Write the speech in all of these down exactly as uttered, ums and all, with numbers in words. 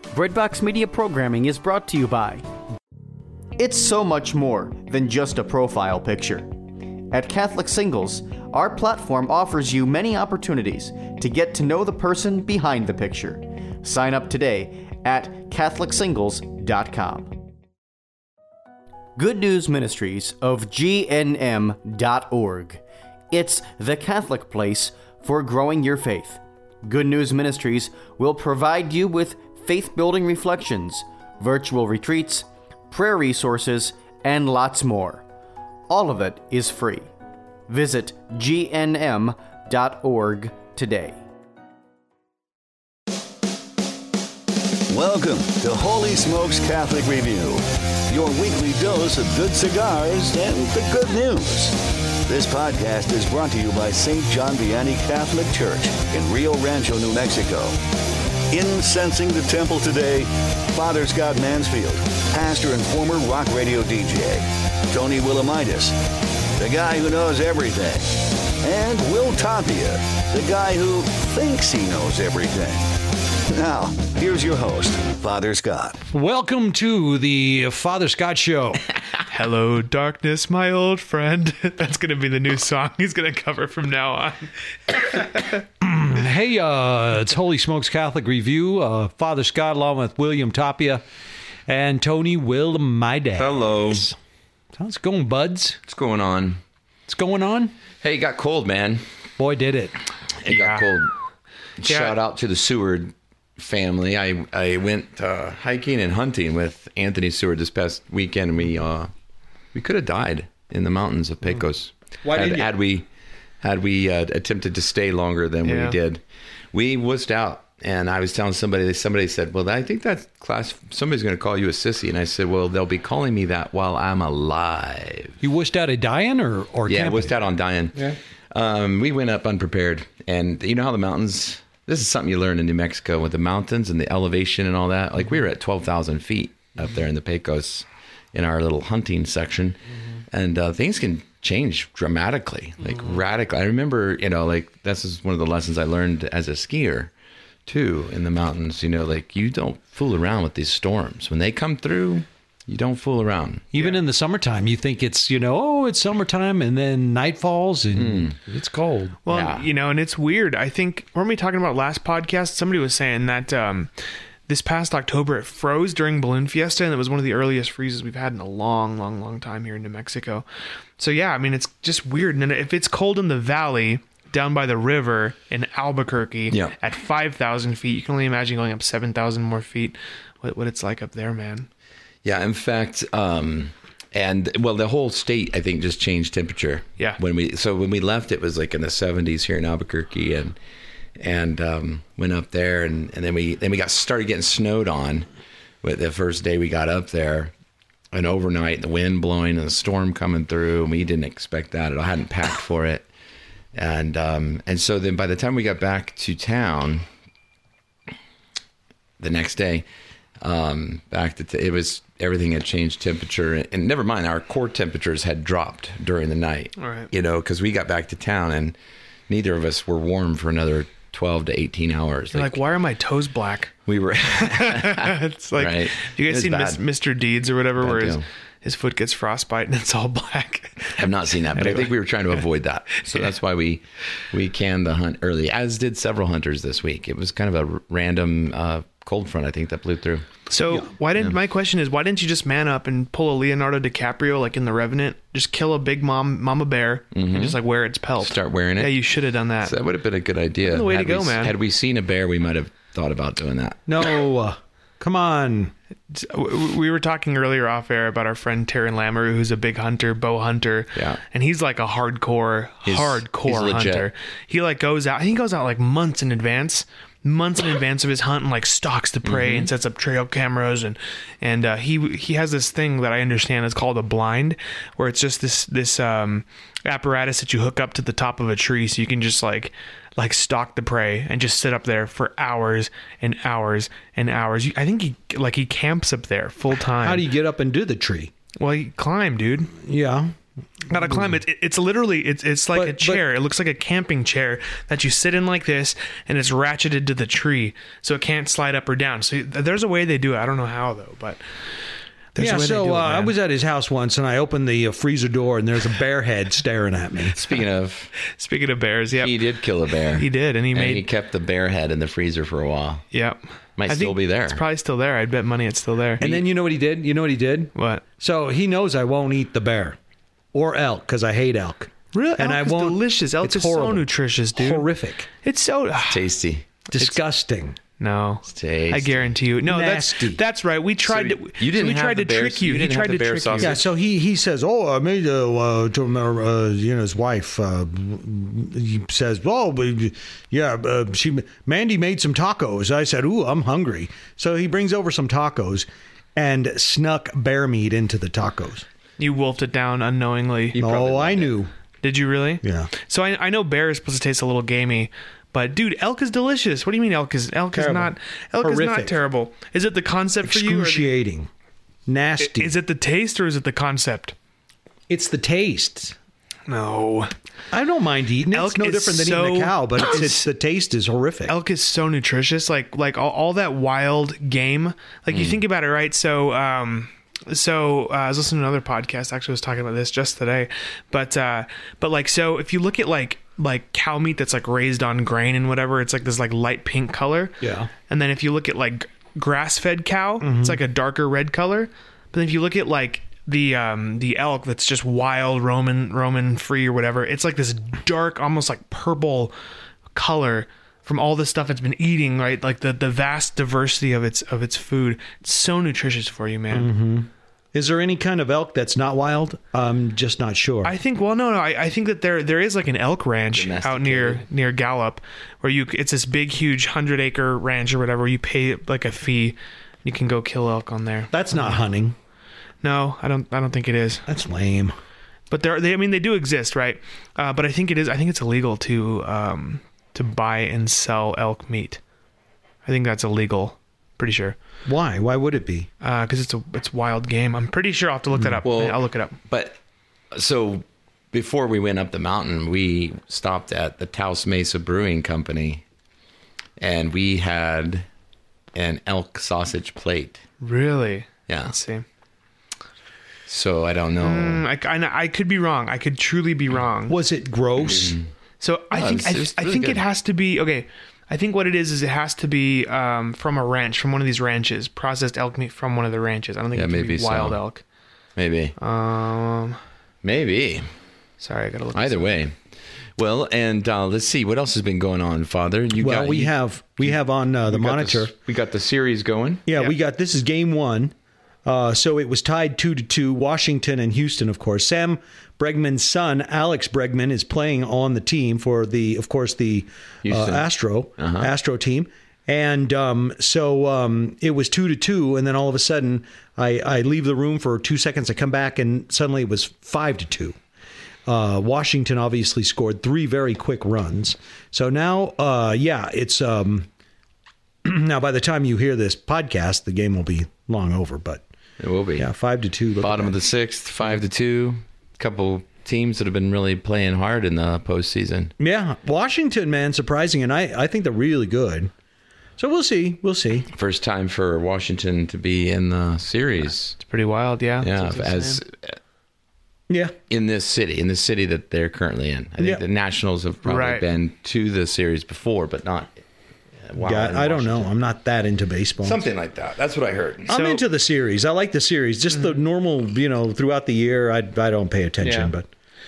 Breadbox Media programming is brought to you by... It's so much more than just a profile picture. At Catholic Singles, our platform offers you many opportunities to get to know the person behind the picture. Sign up today at Catholic Singles dot com. Good News Ministries of G N M dot org. It's the Catholic place for growing your faith. Good News Ministries will provide you with faith-building reflections, virtual retreats, prayer resources, and lots more. All of it is free. Visit G N M dot org today. Welcome to Holy Smokes Catholic Review, your weekly dose of good cigars and the good news. This podcast is brought to you by Saint John Vianney Catholic Church in Rio Rancho, New Mexico. Incensing the temple today, Father Scott Mansfield, pastor and former rock radio D J, Tony Willamitis, the guy who knows everything, and Will Tapia, the guy who thinks he knows everything. Now, here's your host, Father Scott. Welcome to the Father Scott Show. Hello, darkness, my old friend. That's going to be the new song he's going to cover from now on. Hey, uh, it's Holy Smokes Catholic Review. Uh, Father Scott along with William Tapia and Tony Willamitis. Hello. How's it going, buds? What's going on? What's going on? Hey, it got cold, man. Boy, did it. It Yeah. got cold. Yeah. Shout out to the Seward family. I I went uh, hiking and hunting with Anthony Seward this past weekend. And we uh we could have died in the mountains of Pecos. Why had, didn't you? had we had we uh, attempted to stay longer than Yeah. we did. We wussed out, and I was telling somebody. Somebody said, "Well, I think that class somebody's going to call you a sissy," and I said, "Well, they'll be calling me that while I'm alive." You wished out a dying or or Yeah, camping? wished out on dying. Yeah. Um, we went up unprepared, and you know how the mountains. This is something you learn in New Mexico with the mountains and the elevation and all that. Like we were at twelve thousand feet up there in the Pecos in our little hunting section. And uh, things can change dramatically, like radically. I remember, you know, like this is one of the lessons I learned as a skier too in the mountains. You know, like you don't fool around with these storms. When they come through, you don't fool around. Even in the summertime, you think it's, you know, oh, it's summertime, and then night falls and it's cold. Well, Yeah. you know, and it's weird. I think, weren't we talking about last podcast? Somebody was saying that um, this past October it froze during Balloon Fiesta, and it was one of the earliest freezes we've had in a long, long, long time here in New Mexico. So, yeah, I mean, it's just weird. And if it's cold in the valley, down by the river in Albuquerque Yeah. at five thousand feet, you can only imagine going up seven thousand more feet, what, what it's like up there, man. Yeah, in fact, um, and well, the whole state, I think, just changed temperature. Yeah. When we so when we left, it was like in the seventies here in Albuquerque, and and um, went up there, and, and then we then we got started getting snowed on. With the first day we got up there, and overnight the wind blowing and the storm coming through, and we didn't expect that. I hadn't packed for it, and um, and so then by the time we got back to town, the next day. Um, back to t- it was everything had changed temperature, and, and never mind, our core temperatures had dropped during the night. All right. You know, because we got back to town and neither of us were warm for another twelve to eighteen hours. You're like, why are my toes black? we were. It's like, Right. you It guys was seen bad. Mis- Mister Deeds or whatever, Bad where his, deal. his foot gets frostbite and it's all black? I've not seen that, but I think we were trying to avoid that. So that's why we we canned the hunt early, as did several hunters this week. It was kind of a r- random uh, cold front, I think, that blew through. So why didn't my question is why didn't you just man up and pull a Leonardo DiCaprio like in The Revenant? Just kill a big mom mama bear and just like wear its pelt. Start wearing it? Yeah, you should have done that. So that would have been a good idea. The way to Had go, we, man. Had we seen a bear, we might have thought about doing that. No, uh, come on. W- We were talking earlier off air about our friend Taryn Lamoureux, who's a big hunter, bow hunter. Yeah. And he's like a hardcore, He's- hardcore he's legit. hunter. He like goes out, he goes out like months in advance, months in advance of his hunt and like stalks the prey Mm-hmm. and sets up trail cameras. And, and, uh, he, he has this thing that I understand is called a blind, where it's just this, this, um, apparatus that you hook up to the top of a tree. So you can just like, like stalk the prey and just sit up there for hours and hours and hours. You- I think he, like he camps up there full time. How do you get up and do the tree? Well, you climb, dude. Yeah. Gotta climb it. It's literally it's it's like But- a chair. It looks like a camping chair that you sit in like this, and it's ratcheted to the tree, so it can't slide up or down. So there's a way they do it. I don't know how though, but there's Yeah, a way so they do it, uh, I man. was at his house once, and I opened the uh, freezer door, and there's a bear head staring at me. Speaking of, Speaking of bears, yep, he did kill a bear. he did, and he and made he kept the bear head in the freezer for a while. yep. Might I still think be there. It's probably still there. I'd bet money it's still there. And then you know what he did? You know what he did? what? So he knows I won't eat the bear or elk because I hate elk. Really? And Elk I is won't. delicious. Elk it's is so horrible. nutritious, dude. Horrific. It's so Tasty. Disgusting. no. tasty. I guarantee you. No, Nasty. that's that's right. We tried So to. you didn't so we have tried the to bear- trick you. you He didn't tried have the to bear trick sausage? you. Yeah, so he, he says, oh, I made uh, uh, to uh, you know his wife. Uh, he says, oh, but, yeah, uh, she Mandy made some tacos. I said, ooh, I'm hungry. So he brings over some tacos and snuck bear meat into the tacos. You wolfed it down unknowingly. You probably Oh, I loved it. knew. Did you really? Yeah. So I, I know bear is supposed to taste a little gamey, but dude, elk is delicious. What do you mean elk is elk Terrible. is not elk is Horrific. not terrible? Is it the concept for you? Or the, Excruciating. Nasty. is it the taste or is it the concept? It's the taste. No. I don't mind eating it. Elk It's no is different than eating so- a cow, but it's, it's the taste is horrific. Elk is so nutritious. Like like all, all that wild game. Like you think about it, right? So um so uh, I was listening to another podcast. Actually, I was talking about this just today. But uh but like so if you look at like like cow meat that's like raised on grain and whatever, it's like this like light pink color. Yeah. And then if you look at like grass-fed cow, it's like a darker red color. But then if you look at like the um the elk that's just wild Roman Roman free or whatever, it's like this dark, almost like purple color from all the stuff it's been eating, right? Like the the vast diversity of its of its food. It's so nutritious for you, man. Is there any kind of elk that's not wild? I'm just not sure. I think well no no I, I think that there there is like an elk ranch out near Domesticated. near Gallup where you it's this big huge hundred acre ranch or whatever where you pay like a fee, you can go kill elk on there. that's not hunting. No, I don't I don't think it is. That's lame. But there they I mean they do exist, right? Uh, but I think it is I think it's illegal to um to buy and sell elk meat. I think that's illegal. Pretty sure. Why? Why would it be? Uh, cuz it's a it's wild game. I'm pretty sure I'll have to look that up. Well- I'll look it up. But so before we went up the mountain, we stopped at the Taos Mesa Brewing Company, and we had an elk sausage plate. Really? Yeah. Let's see. So I don't know. Mm, I, I, I could be wrong. I could truly be wrong. Was it gross? So I No, think it was- I, it was I really think good. it has to be okay. I think what it is is it has to be um, from a ranch, from one of these ranches, processed elk meat from one of the ranches. I don't think Yeah, it can maybe be wild so. elk. Maybe. Um, Maybe. sorry, I gotta look. Either this up. way. Well, and uh, let's see what else has been going on, Father. You Well, got, we you- have we have on uh, the we got monitor. s- we got the series going. Yeah, Yeah. we got this is game one. Uh, so it was tied two to two. Washington and Houston, of course. Sam Bregman's son, Alex Bregman, is playing on the team for the, of course, the uh, Houston. Astro Uh-huh. Astro team. And um, so um, it was two to two, and then all of a sudden, I, I leave the room for two seconds. I come back, and suddenly it was five to two. Uh, Washington obviously scored three very quick runs. So now, uh, yeah, it's um, now by the time you hear this podcast, the game will be long over. But It will be. yeah, five to two. Look Bottom at of the sixth, five to two. Couple teams that have been really playing hard in the postseason. that. Yeah, Washington, man, surprising, and I, I think they're really good. So we'll see. We'll see. First time for Washington to be in the series. It's pretty wild, yeah. Yeah, That's what I'm as saying. Yeah. in this city, in the city that they're currently in. I think Yeah. the Nationals have probably Right. been to the series before, but not. uh, while in Yeah, I don't know. Washington. I'm not that into baseball. Something like that. That's what I heard. I'm So- into the series. I like the series. Just the normal, you know, throughout the year, I I don't pay attention. Yeah. But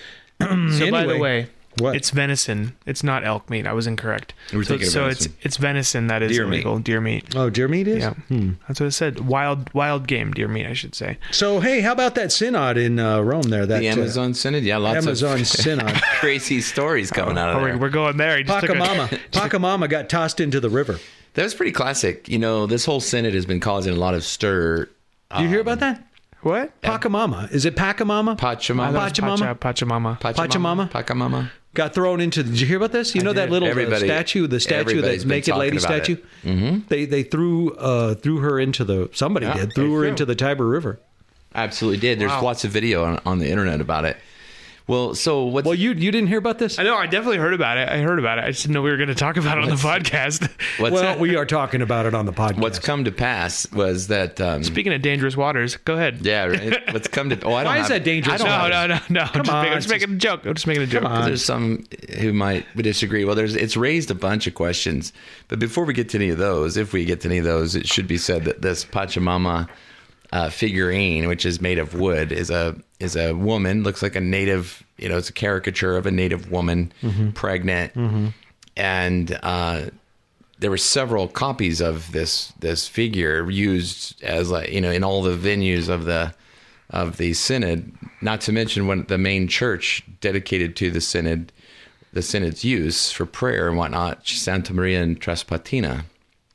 So by the anyway, way, what? it's venison. It's not elk meat. I was incorrect. You were so thinking of so venison. it's it's venison that is Deer meat. illegal. Deer meat. oh, deer meat is. Yeah, that's what it said. Wild wild game deer meat, I should say. So hey, how about that synod in uh, Rome there? That The uh, Amazon Synod, yeah, lots Amazon of synod. crazy stories coming out of Oh, there. we're, we're going there. He just took a- Pacamama. Pacamama got tossed into the river. That was pretty classic. You know, this whole Synod has been causing a lot of stir. Did you hear about that? What? Pacamama. Is it Pacamama? Pachamama. Pachamama? Pachamama. Pachamama? Pachamama. Got thrown into. Did you hear about this? You know that did. little uh, Everybody- statue, the statue, everybody's that been naked lady talking about statue. it. Mm-hmm. They they threw uh, threw her into the. Somebody Yeah, did threw they her threw. into the Tiber River. Absolutely did. There's Wow. lots of video on, on the internet about it. Well, so what's Well, you you didn't hear about this? I know. I definitely heard about it. I heard about it. I just didn't know we were going to talk about it on the podcast. what's Well, we are talking about it on the podcast. what's come to pass was that um, Speaking of dangerous waters, go ahead. yeah, right? What's come to oh, I don't Why is have, that dangerous? I don't No, have- no, no, no. I'm just, on, making, I'm just it's making a joke. I'm just making a joke. on. There's some who might disagree. Well, there's it's raised a bunch of questions, but before we get to any of those, if we get to any of those, it should be said that this Pachamama uh, figurine, which is made of wood, is a is a woman. Looks like a native. You know, it's a caricature of a native woman, mm-hmm. pregnant, mm-hmm. and uh, there were several copies of this this figure used as like you know in all the venues of the of the synod. Not to mention when the main church dedicated to the synod. The synod's use for prayer and whatnot, Santa Maria in Trespontina.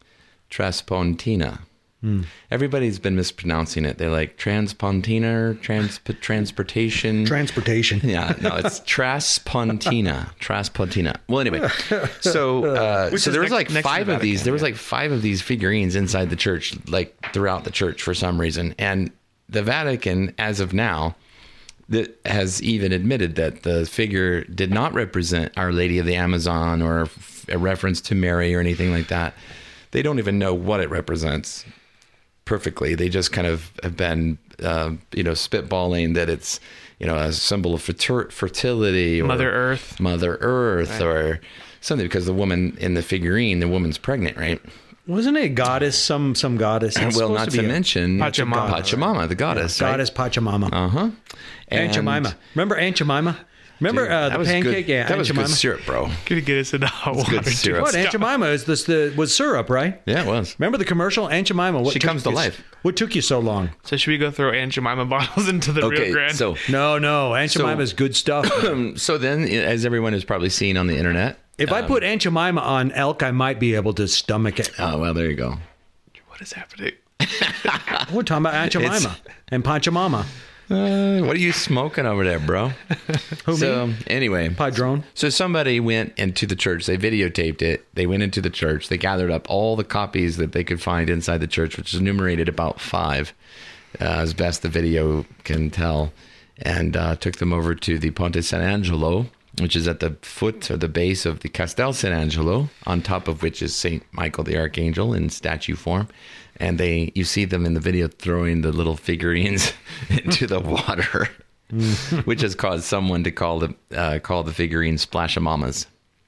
Trespontina. Hmm. Everybody's been mispronouncing it. They're like Transpontina or trans, transportation. Transportation. Yeah, no, it's Trespontina. Trespontina. Well, anyway, so uh, Which so is there was next- like next to five the of these. Vatican, There was yeah. like five of these figurines inside the church, like throughout the church for some reason. And the Vatican, as of now, that has even admitted that the figure did not represent Our Lady of the Amazon or a reference to Mary or anything like that. They don't even know what it represents perfectly. They just kind of have been, uh, you know, spitballing that it's, you know, a symbol of fertir- fertility or Mother Earth. Mother Earth, or something, because the woman in the figurine, the woman's pregnant, right? Wasn't it a goddess? Some some goddess. It's well, supposed not to, be a mention Pachamama. Pachamama, the goddess, right? goddess Pachamama. Uh huh. Aunt Jemima. Remember Aunt Jemima? Remember Dude, uh, that the was pancake? Good. Yeah, that Aunt was Jemima. good syrup, bro. Gonna get us into hot water. good dude. syrup. What Aunt Jemima is this? The was syrup, right? Yeah, it was. Remember the commercial, Aunt Jemima? What She took comes to you- life. What took you so long? So should we go throw Aunt Jemima bottles into the Rio Okay, Grande? so No, no, Aunt So- Jemima's good stuff. um, so then, as everyone has probably seen on the internet, If I put Aunt Jemima on elk, I might be able to stomach it. oh well, there you go. what is happening? We're talking about Aunt It's- Jemima and Pachamama. Uh, what are you smoking over there, bro? Who, so me? anyway, Padrone. so somebody went into the church. They videotaped it. They went into the church. They gathered up all the copies that they could find inside the church, which is enumerated about five, uh, as best the video can tell, and uh, took them over to the Ponte San Angelo, which is at the foot or the base of the Castel San Angelo, on top of which is Saint Michael the Archangel in statue form. And they, you see them in the video throwing the little figurines into the water, which has caused someone to call the uh, call the figurines Splashamamas.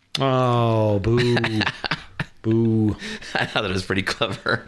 Oh, boo. Boo. I thought that was pretty clever.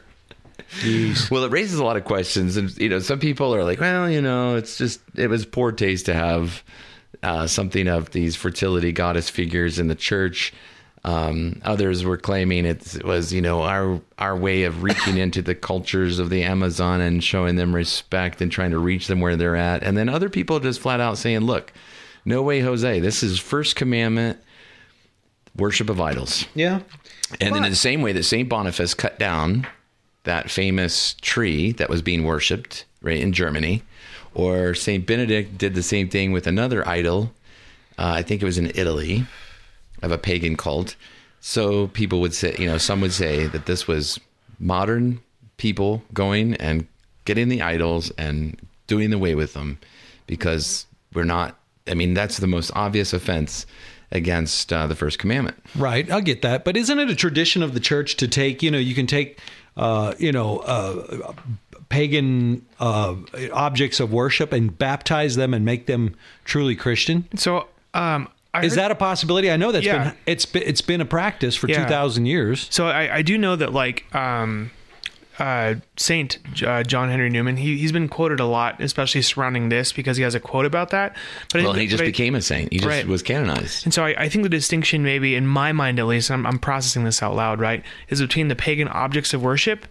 Well, it raises a lot of questions, and you know, some people are like, "Well, you know, it's just it was poor taste to have uh, something of these fertility goddess figures in the church." Um, others were claiming it was, you know, our our way of reaching into the cultures of the Amazon and showing them respect and trying to reach them where they're at. And then other people just flat out saying, "Look, no way, Jose. This is first commandment, worship of idols." Yeah. And then in the same way that Saint Boniface cut down that famous tree that was being worshipped right in Germany, or Saint Benedict did the same thing with another idol. Uh, I think it was in Italy, of a pagan cult. So people would say, you know, some would say that this was modern people going and getting the idols and doing away with them, because we're not, I mean, that's the most obvious offense against uh, the first commandment. Right, I get that. But isn't it a tradition of the church to take, you know, you can take, uh, you know, uh, pagan uh, objects of worship and baptize them and make them truly Christian? So, um, I Is heard- that a possibility? I know that's Yeah. been it's been it's been a practice for Yeah. two thousand years. So I, I do know that like um, uh, Saint uh, John Henry Newman, he he's been quoted a lot, especially surrounding this, because he has a quote about that. But I Well, think- he just but I- became a saint. He just Right. was canonized. And so I, I think the distinction, maybe in my mind at least, I'm, I'm processing this out loud, right, is between the pagan objects of worship,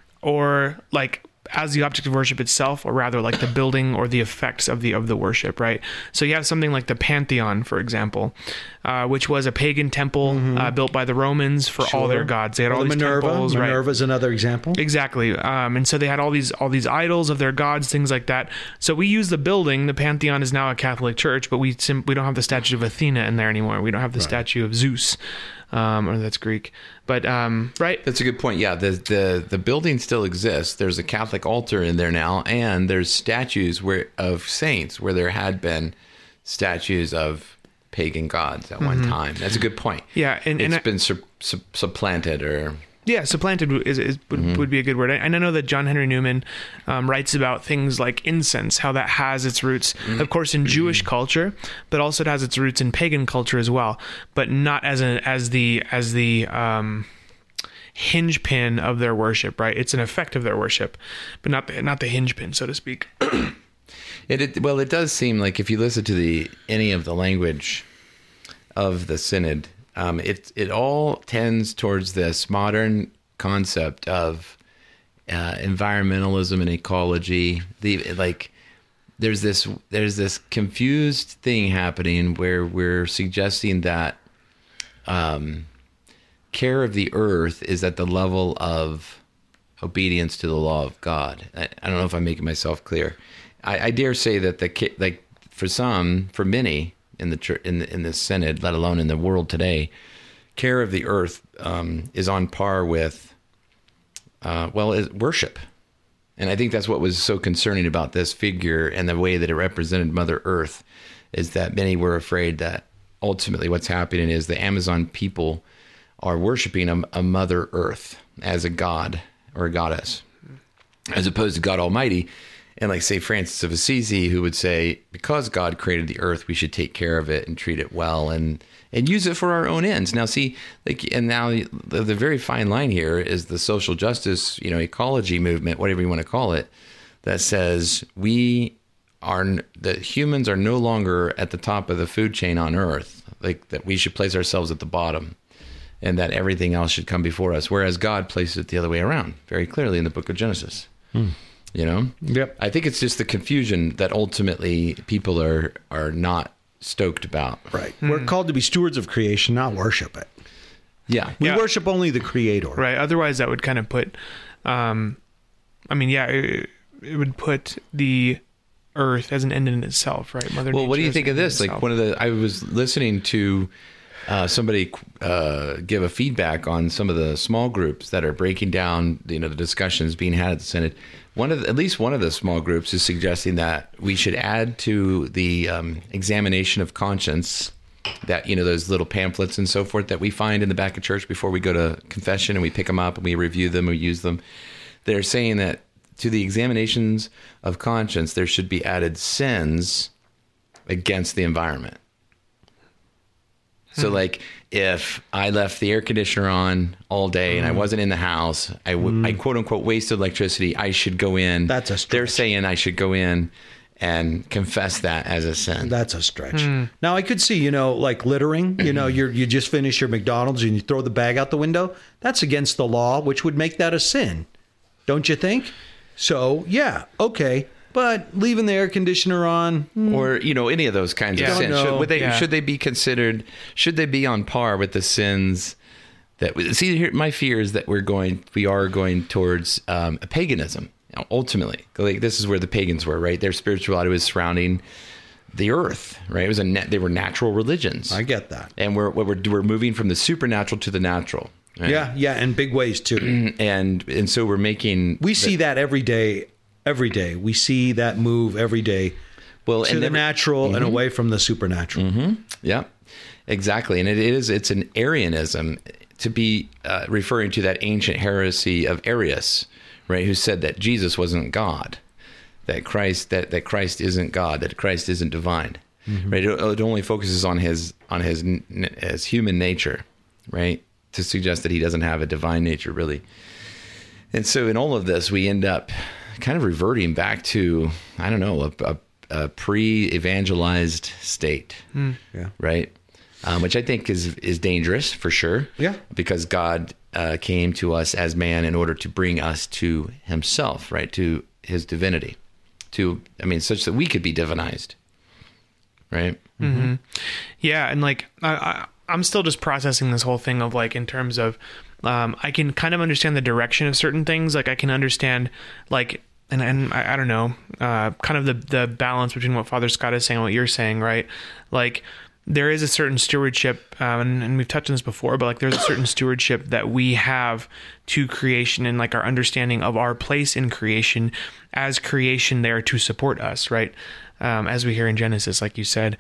or like as the object of worship itself, or rather like the building or the effects of the of the worship, right? So you have something like the Pantheon, for example, uh, which was a pagan temple uh, built by the Romans for all their gods. They had Or all the these Minerva. temples, right? Minerva is another example. Exactly. Um, and so they had all these all these idols of their gods, things like that. So we use the building. The Pantheon is now a Catholic church, but we sim- we don't have the statue of Athena in there anymore. We don't have the statue of Zeus, um, or that's Greek. But um, right. That's a good point. Yeah, the the the building still exists. There's a Catholic altar in there now, and there's statues where of saints where there had been statues of pagan gods at one time. That's a good point. Yeah, and, it's and I, been su- su- supplanted or... Yeah, supplanted is, is would, mm-hmm. would be a good word. And I know that John Henry Newman um, writes about things like incense, how that has its roots, mm-hmm. of course, in Jewish culture, but also it has its roots in pagan culture as well, but not as a, as the as the um, hinge pin of their worship, right? It's an effect of their worship, but not the, not the hinge pin, so to speak. it, it well, it does seem like if you listen to the any of the language of the synod. Um, it it all tends towards this modern concept of uh, environmentalism and ecology. The like, there's this there's this confused thing happening where we're suggesting that um, care of the earth is at the level of obedience to the law of God. I, I don't know if I'm making myself clear. I, I dare say that the like for some, for many. in the church, in the, in the synod, let alone in the world today, care of the earth um, is on par with, uh, well, is worship. And I think that's what was so concerning about this figure and the way that it represented Mother Earth, is that many were afraid that ultimately what's happening is the Amazon people are worshiping a, a Mother Earth as a god or a goddess, as opposed to God Almighty. And like, say, Francis of Assisi, who would say, because God created the earth, we should take care of it and treat it well and, and use it for our own ends. Now, see, like, and now the, the very fine line here is the social justice, you know, ecology movement, whatever you want to call it, that says we are, that humans are no longer at the top of the food chain on earth, like that we should place ourselves at the bottom and that everything else should come before us, whereas God places it the other way around very clearly in the book of Genesis. Hmm. You know, yep. I think it's just the confusion that ultimately people are are not stoked about. Right. Mm. We're called to be stewards of creation, not worship it. Yeah. We yeah. worship only the Creator. Right. Otherwise, that would kind of put, um, I mean, yeah, it, it would put the earth as an end in itself, right? Mother well, Nature what do you think of this? Like itself. one of the, I was listening to uh, somebody uh, give a feedback on some of the small groups that are breaking down, you know, the discussions being had at the Synod. One of the, at least one of the small groups is suggesting that we should add to the um, examination of conscience that, you know, those little pamphlets and so forth that we find in the back of church before we go to confession, and we pick them up and we review them, we use them. They're saying that to the examinations of conscience, there should be added sins against the environment. So, like, if I left the air conditioner on all day and I wasn't in the house, I, w- mm. I quote unquote wasted electricity, I should go in. That's a stretch. They're saying I should go in and confess that as a sin. That's a stretch. Mm. Now, I could see, you know, like littering, you know, you're, you just finish your McDonald's and you throw the bag out the window. That's against the law, which would make that a sin. Don't you think? So, yeah, okay. But leaving the air conditioner on, or you know, any of those kinds yeah. of sins, should, would they yeah. should they be considered? Should they be on par with the sins that? See, here, my fear is that we're going, we are going towards um, a paganism. Ultimately, like this is where the pagans were, right? Their spirituality was surrounding the earth, right? It was a net, they were natural religions. I get that, and we're we're we're moving from the supernatural to the natural. Right? Yeah, yeah, in big ways too. and and so we're making we see that every day. Every day. We see that move every day well, to and the every, natural mm-hmm. and away from the supernatural. Mm-hmm. Yeah, exactly. And it is, it's an Arianism to be uh, referring to that ancient heresy of Arius, right? Who said that Jesus wasn't God, that Christ, that, that Christ isn't God, that Christ isn't divine, mm-hmm. right? It, it only focuses on his, on his, his human nature, right? To suggest that he doesn't have a divine nature really. And so in all of this, we end up kind of reverting back to, I don't know, a, a, a pre-evangelized state, mm. yeah. right? Um, which I think is is dangerous for sure. Yeah, because God uh, came to us as man in order to bring us to Himself, right? To His divinity, to I mean, such that we could be divinized, right? Mm-hmm. Yeah, and like I, I, I'm still just processing this whole thing of like in terms of. Um, I can kind of understand the direction of certain things. Like I can understand like, and, and I, I don't know, uh, kind of the, the balance between what Father Scott is saying and what you're saying, right? Like there is a certain stewardship, um, and, and we've touched on this before, but like there's a certain stewardship that we have to creation and like our understanding of our place in creation as creation there to support us, right? um, as we hear in Genesis, like you said.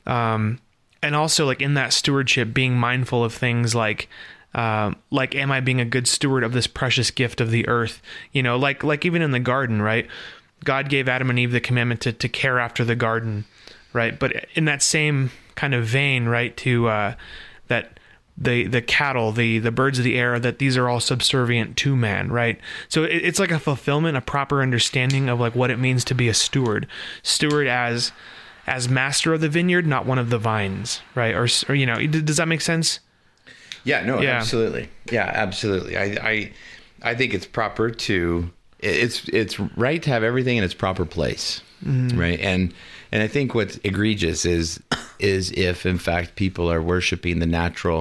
Um, and also, like, in that stewardship, being mindful of things like, um, like, am I being a good steward of this precious gift of the earth? You know, like, like even in the garden, right? God gave Adam and Eve the commandment to, to care after the garden, right? But in that same kind of vein, right, to, uh, that, the the cattle, the the birds of the air, that these are all subservient to man, right? So it, it's like a fulfillment, a proper understanding of like what it means to be a steward. Steward as as master of the vineyard, not one of the vines, right? Or, or you know, does that make sense? Yeah, no, Yeah. absolutely. Yeah, absolutely. I, I I think it's proper to it's it's right to have everything in its proper place, mm-hmm. right? And and I think what's egregious is is if in fact people are worshiping the natural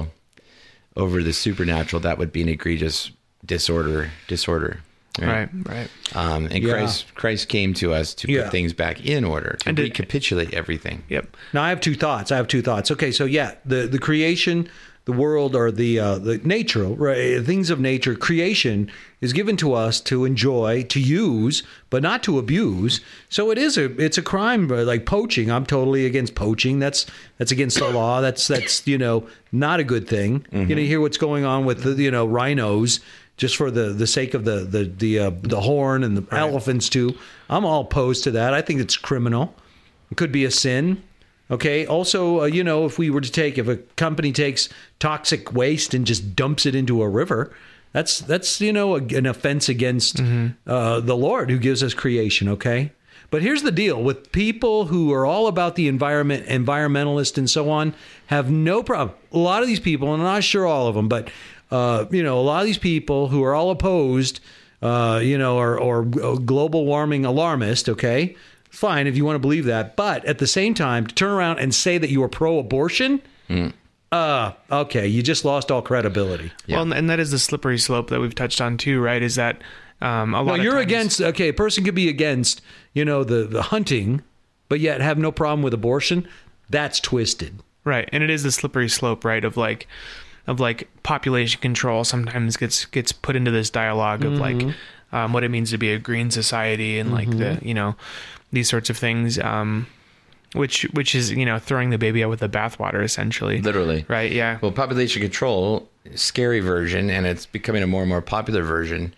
over the supernatural. That would be an egregious disorder. Disorder, right? Right. right. Um, and Yeah. Christ, Christ came to us to Yeah. put things back in order, to And to- recapitulate everything. Yep. Now I have two thoughts. I have two thoughts. Okay, so yeah, the the creation, the world, or the uh, the nature, right? Things of nature, creation is given to us to enjoy, to use, but not to abuse. So it is a it's a crime, like poaching. I'm totally against poaching. That's that's against the law. That's that's you know not a good thing. Mm-hmm. You know, you hear what's going on with the you know rhinos. Just for the, the sake of the the the, uh, the horn and the right. elephants too, I'm all opposed to that. I think it's criminal. It could be a sin. Okay. Also, uh, you know, if we were to take, if a company takes toxic waste and just dumps it into a river, that's that's you know a, an offense against mm-hmm. uh, the Lord who gives us creation. Okay. But here's the deal with people who are all about the environment, environmentalists and so on, have no problem. A lot of these people, and I'm not sure all of them, but Uh, you know, a lot of these people who are all opposed, uh, you know, or, or global warming alarmist, okay, fine if you want to believe that. But at the same time, to turn around and say that you are pro-abortion, mm. uh, okay, you just lost all credibility. Yeah. Well, and that is the slippery slope that we've touched on too, right? Is that um, a lot no, of you're times... against, okay, a person could be against, you know, the, the hunting, but yet have no problem with abortion. That's twisted. Right. And it is the slippery slope, right, of like... of like population control sometimes gets gets put into this dialogue of mm-hmm. like um, what it means to be a green society and like mm-hmm. the you know these sorts of things, um, which which is you know throwing the baby out with the bathwater essentially. Literally, right? Yeah. Well, population control, scary version, and it's becoming a more and more popular version,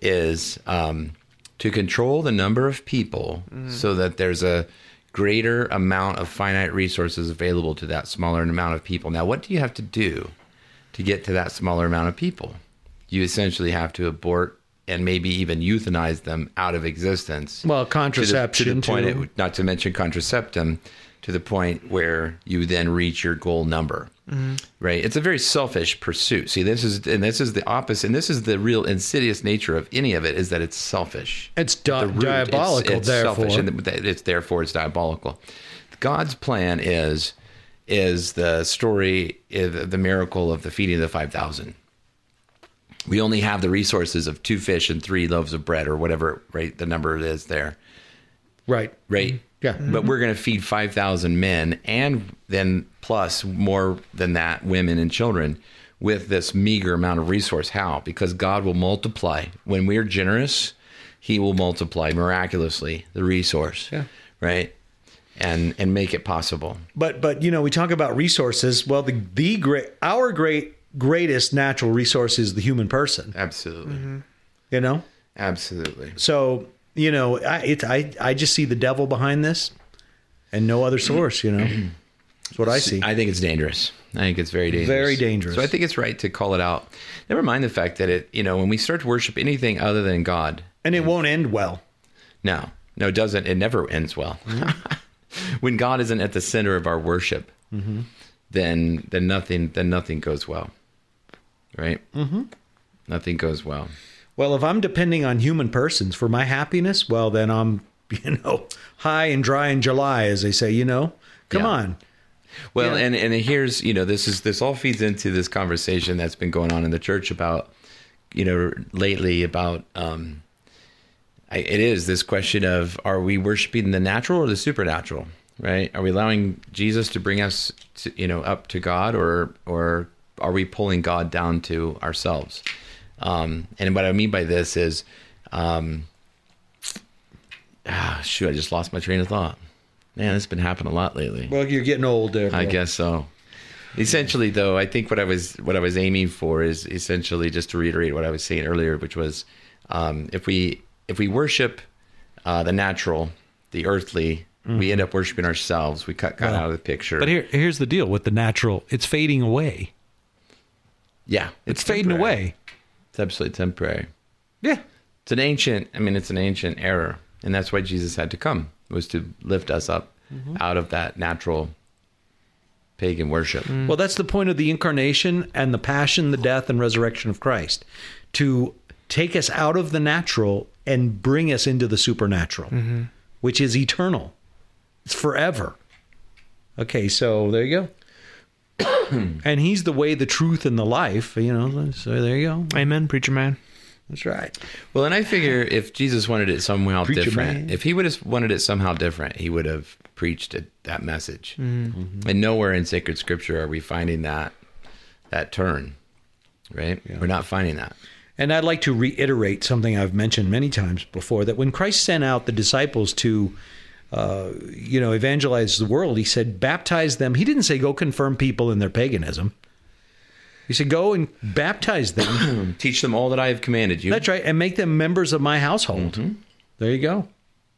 is um, to control the number of people mm-hmm. so that there's a greater amount of finite resources available to that smaller amount of people. Now, what do you have to do to get to that smaller amount of people? You essentially have to abort and maybe even euthanize them out of existence. Well, contraception to the, to the point, too. it, not to mention contraceptum, to the point where you then reach your goal number. Mm-hmm. Right? It's a very selfish pursuit. See, this is and this is the opposite, and this is the real insidious nature of any of it, is that it's selfish. It's di- root, diabolical. It's, it's therefore, selfish, and it's therefore it's diabolical. God's plan is. is the story, the miracle of the feeding of the five thousand. We only have the resources of two fish and three loaves of bread, or whatever, right, the number is there. Right. Right? Yeah. But we're going to feed five thousand men, and then plus more than that, women and children, with this meager amount of resource. How? Because God will multiply. When we're generous, he will multiply miraculously the resource. Yeah. Right? And and make it possible. But but you know, we talk about resources. Well, the the great our great greatest natural resource is the human person. Absolutely. Mm-hmm. You know. Absolutely. So you know, I it, I I just see the devil behind this, and no other source. You know, that's what I see. I think it's dangerous. I think it's very dangerous. Very dangerous. So I think it's right to call it out. Never mind the fact that it, you know, when we start to worship anything other than God, and it won't end well. No, no, it doesn't. It never ends well. Mm-hmm. When God isn't at the center of our worship, mm-hmm. then then nothing then nothing goes well, right? Mm-hmm. Nothing goes well. Well, if I'm depending on human persons for my happiness, well, then I'm you know high and dry in July, as they say. You know, come yeah. on. Well, yeah. and and here's you know this is this all feeds into this conversation that's been going on in the church about you know lately about. Um, I, it is this question of, are we worshiping the natural or the supernatural, right? Are we allowing Jesus to bring us, to, you know, up to God, or or are we pulling God down to ourselves? Um, and what I mean by this is, um, ah, shoot, I just lost my train of thought. Man, it's been happening a lot lately. Well, you're getting old there. I bro. guess so. Essentially, though, I think what I was what I was aiming for is essentially just to reiterate what I was saying earlier, which was um, if we if we worship uh, the natural, the earthly, mm-hmm. we end up worshiping ourselves. We cut God Well, out of the picture. But here, here's the deal with the natural. It's fading away. yeah, It's, fading temporary. away. It's absolutely temporary. Yeah. It's an ancient. I mean, it's an ancient error, and that's why Jesus had to come, was to lift us up mm-hmm. out of that natural pagan worship. Mm. Well, that's the point of the incarnation and the passion, the death, and resurrection of Christ, to take us out of the natural and bring us into the supernatural, mm-hmm. which is eternal. It's forever. Okay, so there you go. And he's the way, the truth, and the life, you know, so there you go. Amen, preacher man. That's right. Well, and I figure if Jesus wanted it somehow Preacher different, man. if he would have wanted it somehow different, he would have preached it, that message. Mm-hmm. And nowhere in sacred scripture are we finding that that turn, right? Yeah. We're not finding that. And I'd like to reiterate something I've mentioned many times before, that when Christ sent out the disciples to, uh, you know, evangelize the world, he said, baptize them. He didn't say go confirm people in their paganism. He said, go and baptize them. Teach them all that I have commanded you. That's right. And make them members of my household. Mm-hmm. There you go.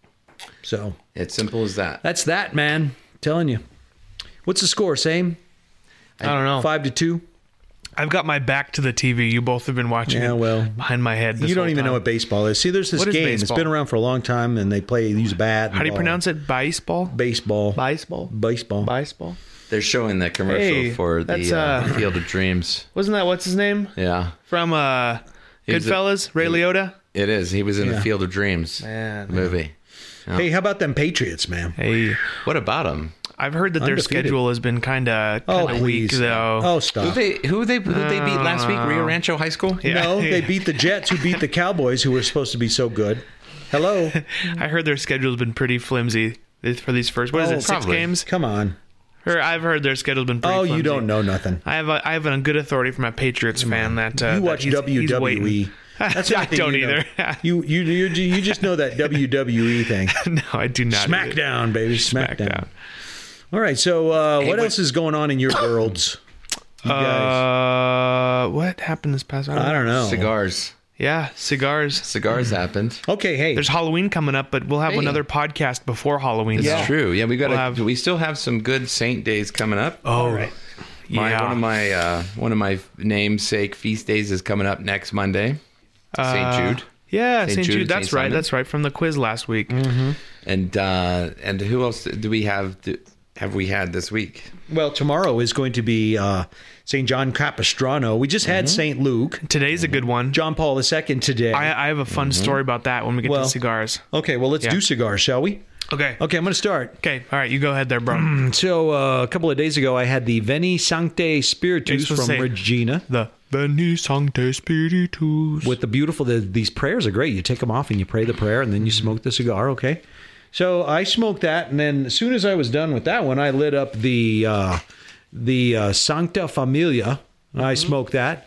So It's simple as that. that's that, man. I'm telling you. What's the score? Same? I don't know. Five to two? I've got my back to the T V. You both have been watching Yeah, it well, behind my head. This You don't whole even time. know what baseball is. See, there's this What is game. baseball? It's been around for a long time, and they play, use a bat. How do you pronounce it? Baseball? Baseball. Baseball? Baseball. Baseball? They're showing that commercial Hey, for that's, the uh, uh, Field of Dreams. Wasn't that, what's his name? Yeah, From uh, He was a- Goodfellas? Ray Liotta? it is. He was in Yeah. the Field of Dreams Man. movie. Hey, how about them Patriots, man? Hey, What about him? I've heard that their Undefeated. schedule has been kind of Oh, kind of weak, please. though. Oh, Who stop. they who they who they beat last week? Rio Rancho High School. Yeah. No, they beat the Jets, who beat the Cowboys, who were supposed to be so good. Hello. I heard their schedule's been pretty flimsy for these first. What is Oh, it? Six probably. games? Come on. Or I've heard their schedule's been pretty Oh, flimsy. you don't know nothing. I have a, I have a good authority from a Patriots fan that uh, You that watch he's- W he's W E. waiting. That's the I only thing don't you know. either. You you you you just know that W W E thing. No, I do not. either. Smackdown, baby. Smackdown. Smackdown. All right. So, uh, what but- else is going on in your worlds? You guys? Uh, what happened this past? I don't know. Cigars. Yeah, cigars. Cigars happened. Okay. Hey. There's Halloween coming up, but we'll have Hey. another podcast before Halloween. It's so- true. Yeah, we got. We'll to have- We still have some good Saint days coming up. Oh, right. My, yeah. One of my uh, one of my namesake feast days is coming up next Monday. Uh, Saint Jude. Yeah, Saint Saint Jude, Jude. That's Saint right. Simon. That's right. From the quiz last week. And uh, and who else do we have? Do, have we had this week? Well, tomorrow is going to be uh, Saint John Capistrano. We just had Saint Luke. Today's a good one. John Paul the Second today. I, I have a fun story about that when we get Well- to cigars. okay. Well, let's Yeah. do cigars, shall we? Okay. Okay. I'm going to start. Okay. All right. You go ahead there, bro. So uh, a couple of days ago, I had the Veni Sancte You're Spiritus supposed from to say- Regina. The Veni Sancte Spiritus. With the beautiful, the, these prayers are great. You take them off and you pray the prayer, and then you smoke the cigar. Okay, so I smoked that, and then as soon as I was done with that one, I lit up the uh, the uh, Sancta Familia. I smoked that.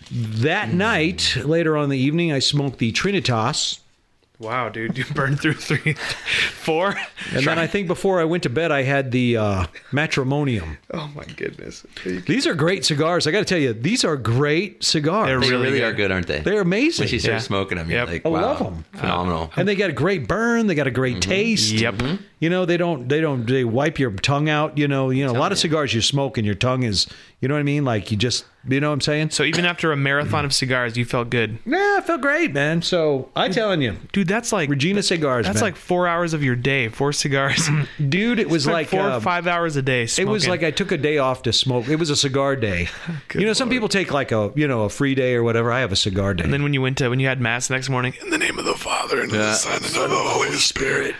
That night, later on in the evening, I smoked the Trinitas, Wow, dude, you burned through three, four. and then I think before I went to bed, I had the uh, Matrimonium. Oh my goodness. These are great cigars. I got to tell you, these are great cigars. They're They really really, good. are good, aren't they? They're amazing. Once you start Yeah. smoking them, you're Yep. like, I wow, love 'em. phenomenal. And they got a great burn. They got a great taste. Yep. You know, they don't, they don't, they wipe your tongue out. You know, you know, a lot of cigars you smoke and your tongue is, you know what I mean? Like you just, you know what I'm saying? So even after a marathon of cigars, you felt good, Yeah, I felt great, man. So I'm telling you, dude. That's like Regina cigars, that's man. like four hours of your day. Four cigars. dude, it was It's like, four uh, or five hours a day. it Smoking. was like I took a day off to smoke. It was a cigar day. you know, some people take like a, you know, a free day or whatever. I have a cigar day. And then when you went to when you had mass the next morning, in the name of the Father and of the Son and of the Holy Spirit.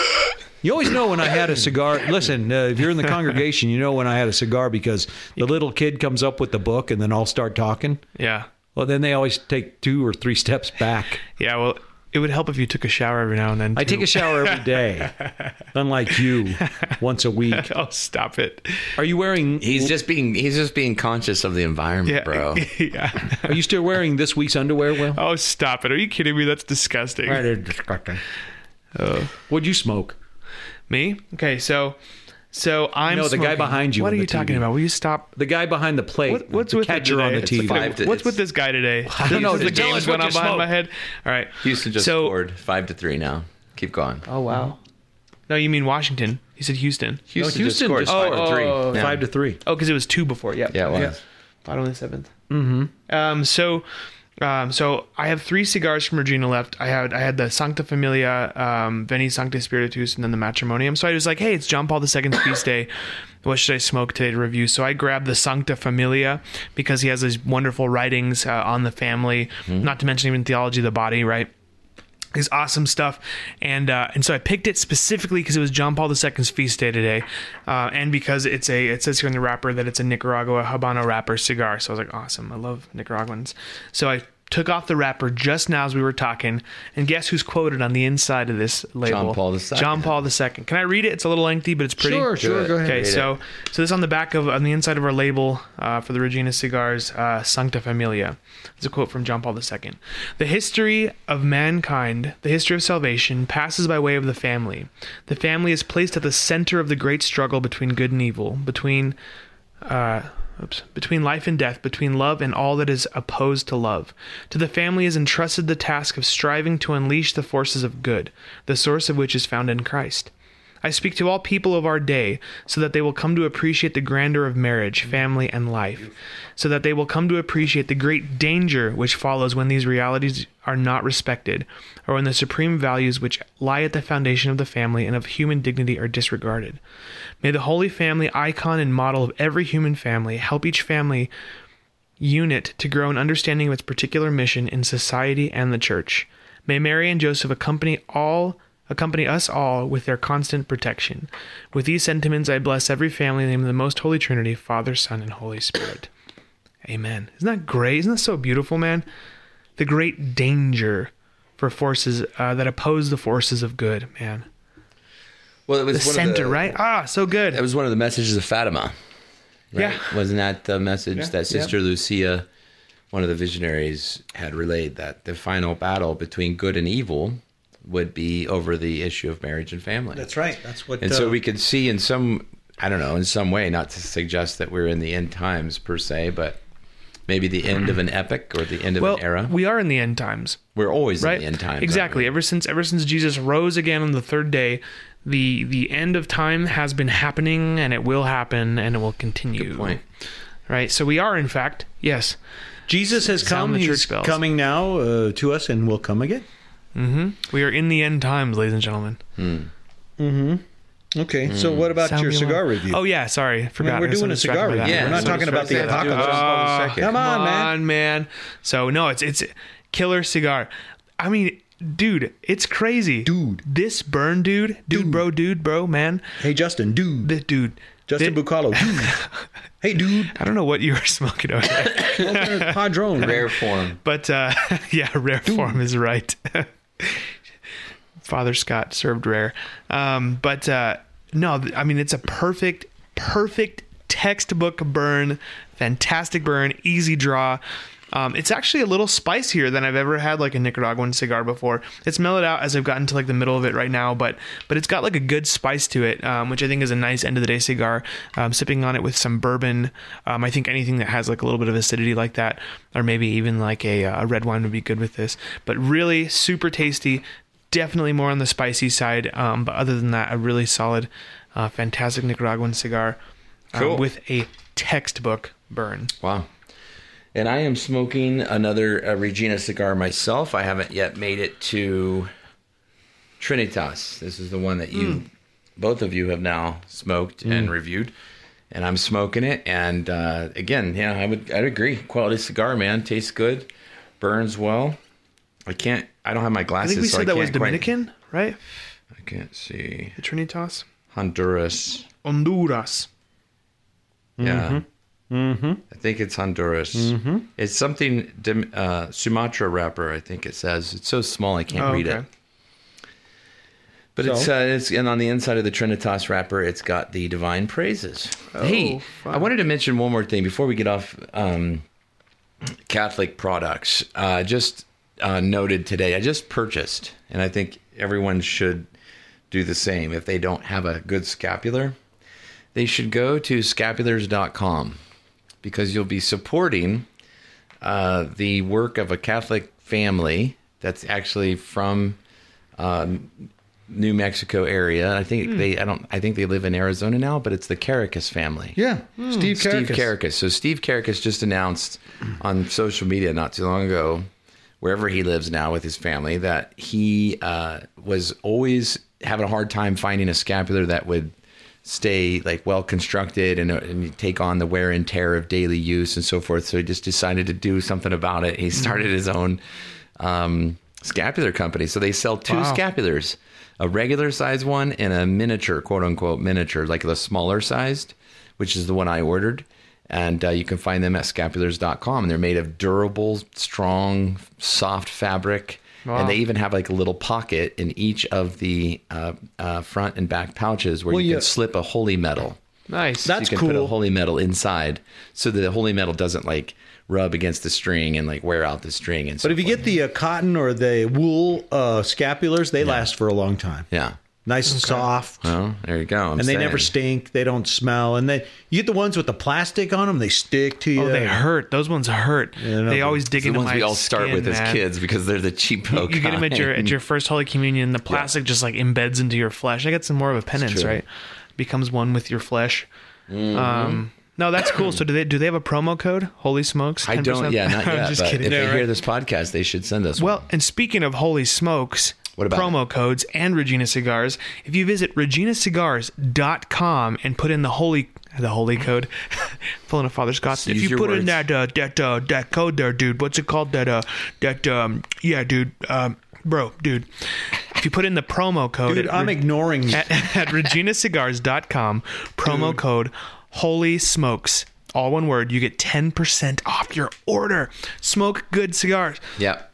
You always know when I had a cigar. Listen, uh, if you're in the congregation, you know when I had a cigar because the little kid comes up with the book and then I'll start talking. Yeah, Well, then they always take two or three steps back. yeah. Well, it would help if you took a shower every now and then. I too. take a shower every day, unlike you, once a week. Oh, stop it. Are you wearing? He's just being he's just being conscious of the environment, Yeah, bro. yeah. Are you still wearing this week's underwear, Will? Oh, stop it. Are you kidding me? That's disgusting. Right, disgusting. What'd you smoke? Me? Okay, so so I'm No, the guy smoking. behind you What on are you the T V. talking about? Will you stop? The guy behind the plate. What, what's the with it catcher on today? the T V. five to- What's with this guy today? I don't know. Is the Just tell game's us what going on you behind smoke. my head. All right. Houston just so, scored five to three now. Keep going. Oh wow. No, you mean Washington? He said Houston. Houston, Houston just scored just- five oh, to three. oh, Yeah. Five to three. Oh, because it was two before. Yeah. Yeah, it was. Yeah. Bottom of the seventh. Mm-hmm. Um. So, um. So I have three cigars from Regina left. I had I had the Sancta Familia, um, Veni Sancte Spiritus, and then the Matrimonium. So I was like, hey, it's John Paul the Second's feast day. What should I smoke today to review? So I grabbed the Sancta Familia because he has these wonderful writings uh, on the family, Mm-hmm. not to mention even theology of the body, right? His awesome stuff, and uh, and so I picked it specifically because it was John Paul the Second's feast day today, uh, and because it's a it says here in the wrapper that it's a Nicaragua Habano wrapper cigar. So I was like, awesome, I love Nicaraguans. So I took off the wrapper just now as we were talking, and guess who's quoted on the inside of this label? John Paul the Second. John Paul the Second. Can I read it? It's a little lengthy, but it's pretty. Sure, sure. it. Go ahead. Okay, Read so so this on the back of on the inside of our label uh, for the Regina cigars, uh, Sancta Familia. It's a quote from John Paul the Second. The history of mankind, the history of salvation, passes by way of the family. The family is placed at the center of the great struggle between good and evil, between. Uh, Oops. Between life and death, between love and all that is opposed to love. To the family is entrusted the task of striving to unleash the forces of good, the source of which is found in Christ. I speak to all people of our day so that they will come to appreciate the grandeur of marriage, family, and life, so that they will come to appreciate the great danger which follows when these realities are not respected, or when the supreme values which lie at the foundation of the family and of human dignity are disregarded. May the Holy Family, icon and model of every human family, help each family unit to grow in understanding of its particular mission in society and the church. May Mary and Joseph accompany all accompany us all with their constant protection. With these sentiments, I bless every family in the name of the most holy Trinity, Father, Son, and Holy Spirit. Amen. Isn't that great? Isn't that so beautiful, man? The great danger for forces uh, that oppose the forces of good, man. Well, it was The one center, of the, right? Ah, so good. It was one of the messages of Fatima. Right? Yeah. Wasn't that the message Yeah. that Sister Lucia, one of the visionaries, had relayed, that the final battle between good and evil would be over the issue of marriage and family. That's right. That's what. And uh, so we could see in some, I don't know, in some way, not to suggest that we're in the end times per se, but maybe the end of an epic or the end of well, an era. we are in the end times. We're always Right? in the end times. aren't Exactly. we? Ever since ever since Jesus rose again on the third day, the the end of time has been happening, and it will happen, and it will continue. Good point. Right. So we are, in fact, yes. Jesus has Sound come. the He's church bells. coming now uh, to us, and will come again. hmm We are in the end times, ladies and gentlemen. Okay. So what about Sound your the cigar alarm. review? Oh yeah, sorry, forgot. we're I was doing so a cigar distracted by review. that. We're not so talking about the distracted. apocalypse. Oh, Oh, second. Come on, man. on, man. So no, it's it's killer cigar. I mean, dude, it's crazy, Dude. This burn, dude, dude, Dude. bro, dude, bro, man, Hey, Justin, dude. this dude, Justin thi- Bucalo, dude. Hey, dude. I don't know what you were smoking over there. Padron. Rare form. But uh, yeah, rare form is right. Father Scott served rare. Um, but uh, no, th- I mean, it's a perfect, perfect textbook burn. Fantastic burn, easy draw. Um, it's actually a little spicier than I've ever had like a Nicaraguan cigar before. It's mellowed out as I've gotten to like the middle of it right now, but but it's got like a good spice to it, um, which I think is a nice end of the day cigar. Um, sipping on it with some bourbon, um, I think anything that has like a little bit of acidity like that, or maybe even like a, a red wine would be good with this. But really super tasty, definitely more on the spicy side. Um, but other than that, a really solid, uh, fantastic Nicaraguan cigar um, Cool. with a textbook burn. Wow. And I am smoking another uh, Regina cigar myself. I haven't yet made it to Trinitas. This is the one that you, both of you have now smoked and reviewed. And I'm smoking it. And uh, again, yeah, I would I'd agree. Quality cigar, man. Tastes good. Burns well. I can't, I don't have my I glasses. think we so said I that was can't quite- Dominican, right? I can't see. The Trinitas? Honduras. Honduras. Yeah. Mm-hmm. I think it's Honduras. Mm-hmm. It's something, dim- uh, Sumatra wrapper, I think it says. It's so small I can't Oh, read okay. it. But it's, uh, it's, and on the inside of the Trinitas wrapper, it's got the Divine Praises. hey, fun. I wanted to mention one more thing before we get off um, Catholic products. Uh, just uh, noted today, I just purchased, and I think everyone should do the same. If they don't have a good scapular, they should go to scapulars dot com, because you'll be supporting uh, the work of a Catholic family that's actually from um, New Mexico area. I think mm. they I don't I think they live in Arizona now, but it's the Caracas family. Yeah, mm. Steve Caracas. Steve Caracas. So Steve Caracas just announced on social media not too long ago, wherever he lives now with his family, that he uh, was always having a hard time finding a scapular that would stay like well constructed and, and take on the wear and tear of daily use and so forth. So he just decided to do something about it. He started his own um, scapular company. So they sell two wow. scapulars, a regular size one and a miniature, quote unquote miniature, like the smaller sized, which is the one I ordered. And uh, you can find them at scapulars dot com. And they're made of durable, strong, soft fabric. Wow. And they even have like a little pocket in each of the uh, uh, front and back pouches where well, you yeah. can slip a holy medal. Nice. So That's you can cool. put a holy medal inside so that the holy medal doesn't like rub against the string and like wear out the string. And so but if you forth. get the uh, cotton or the wool uh, scapulars, they yeah. last for a long time. Yeah. Nice and okay. soft. Well, there you go. I'm and they saying. never stink. They don't smell. And then you get the ones with the plastic on them. They stick to you. Oh, they hurt. Those ones hurt. Yeah, they always dig the into ones my we all start skin, with man. as kids because they're the cheapo. You, you get them at your at your first Holy Communion. The plastic yeah. just like embeds into your flesh. I get some more of a penance, right? Becomes one with your flesh. Mm-hmm. Um, no, that's cool. So do they do they have a promo code? Holy smokes! ten percent? I don't. Yeah, not yet. I'm just but kidding. If no, they right? hear this podcast, they should send us. Well, one. and speaking of holy smokes. What about promo it? codes and Regina Cigars. If you visit regina cigars dot com and put in the holy the holy code, pulling a Father Scott. If you put words. in that uh, that uh, that code there, dude, what's it called? That uh that um yeah, dude, um bro, dude. If you put in the promo code, dude, at, I'm ignoring you. at, at regina cigars dot com, promo dude. code holy smokes. All one word, you get ten percent off your order. Smoke good cigars. Yep.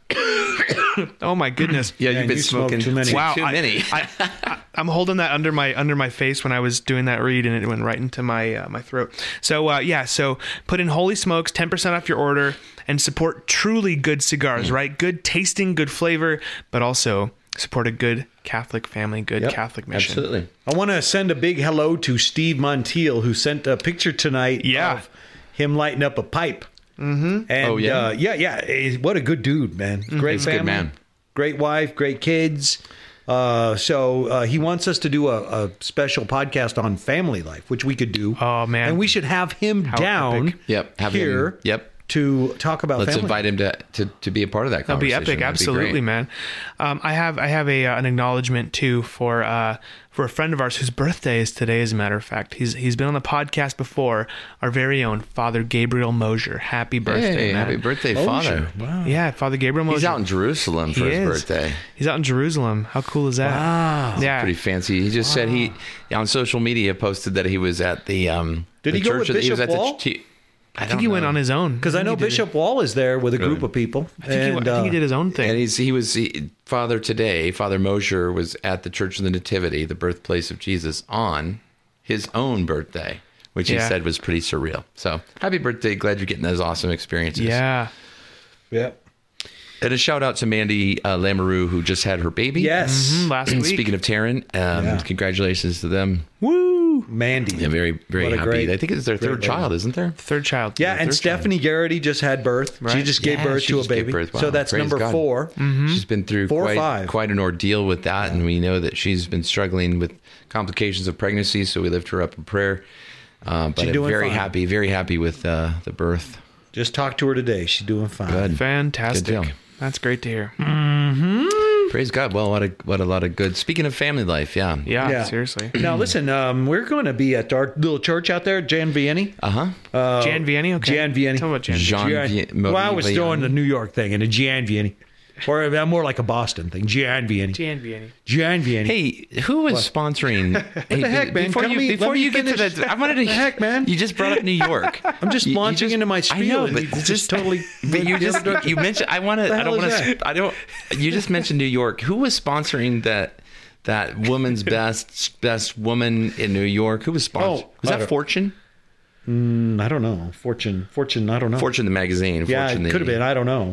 Oh my goodness! Yeah, yeah you've been you smoking too many. Wow, too I, many. I, I, I'm holding that under my under my face when I was doing that read, and it went right into my uh, my throat. So uh, yeah, so put in holy smokes, ten percent off your order, and support truly good cigars. Mm. Right, good tasting, good flavor, but also support a good Catholic family, good yep, Catholic mission. Absolutely. I want to send a big hello to Steve Montiel, who sent a picture tonight yeah. of him lighting up a pipe. Mm-hmm. And, oh yeah, uh, yeah, yeah. What a good dude, man. Great He's family, a good man. Great wife, great kids. Uh, so uh, he wants us to do a, a special podcast on family life, which we could do. Oh man, and we should have him How down. Epic. Yep, have here. Him, yep. To talk about Let's family. invite him to, to, to be a part of that conversation. That'd be epic, That'd absolutely, be man. Um, I have I have a uh, an acknowledgement too for uh, for a friend of ours whose birthday is today. As a matter of fact, he's he's been on the podcast before. Our very own Father Gabriel Mosier. Happy birthday, hey, man. happy birthday, Mosier. Father! Wow. Yeah, Father Gabriel Mosier. He's out in Jerusalem for he his is. birthday. He's out in Jerusalem. How cool is that? Wow. Yeah, Pretty fancy. He just wow. said he on social media posted that he was at the um. Did the he go church with of, he was Bishop at Wall? the ch- I, I think he know. went on his own because I know Bishop Wall is there with a group of people. I think, and, he, I think he did his own thing. And he's he was he, Father today. Father Mosier was at the Church of the Nativity, the birthplace of Jesus, on his own birthday, which he yeah. said was pretty surreal. So happy birthday! Glad you're getting those awesome experiences. Yeah. Yep. And a shout out to Mandy uh, Lamoureux, who just had her baby. Yes, mm-hmm, last week. Speaking of Taryn, um, yeah. congratulations to them. Woo, Mandy. Yeah, very very what happy. Great, I think it's their third child, isn't there? Third child. Yeah, and Stephanie child. Garrity just had birth. Right. She just gave yeah, birth to a baby. Wow. So that's Praise number God. four. Mm-hmm. She's been through four quite, or five. quite an ordeal with that, and we know that she's been struggling with complications of pregnancy. So we lift her up in prayer. Uh, but She's I'm doing very fine. happy, very happy with uh, the birth. Just talked to her today. She's doing fine. Good. Fantastic. Good deal. That's great to hear. Mm-hmm. Praise God. Well, what a what a lot of good. Speaking of family life, yeah, Yeah, Yeah. seriously. Now listen, um, we're going to be at our little church out there, Jan Vianney. uh huh. Uh, Jan Vianney? Okay. Jan Vianney. Tell me about Jan Jean Vianney. Vi- well, I was Vianney. throwing the New York thing and a Jan Vianney. Or uh, more like a Boston thing. Jan Vianney. Jan Vianney. Jan Vianney. Hey, who was sponsoring? What the heck, man? Before Tell you, me- before let me you get to finish. that, I wanted to. What the heck, man? You just brought up New York. I'm just You- you launching just- into my spiel. I know, and but you just, just totally. But you just you mentioned. I want to. The I don't hell want is to. I don't. You just mentioned New York. Who was sponsoring that? That woman's best best woman in New York. Who was sponsoring? Oh, was I that don't- Fortune? Mm, I don't know. Fortune. Fortune. I don't know. Fortune the magazine. Yeah, Fortune it the, could have been. I don't know.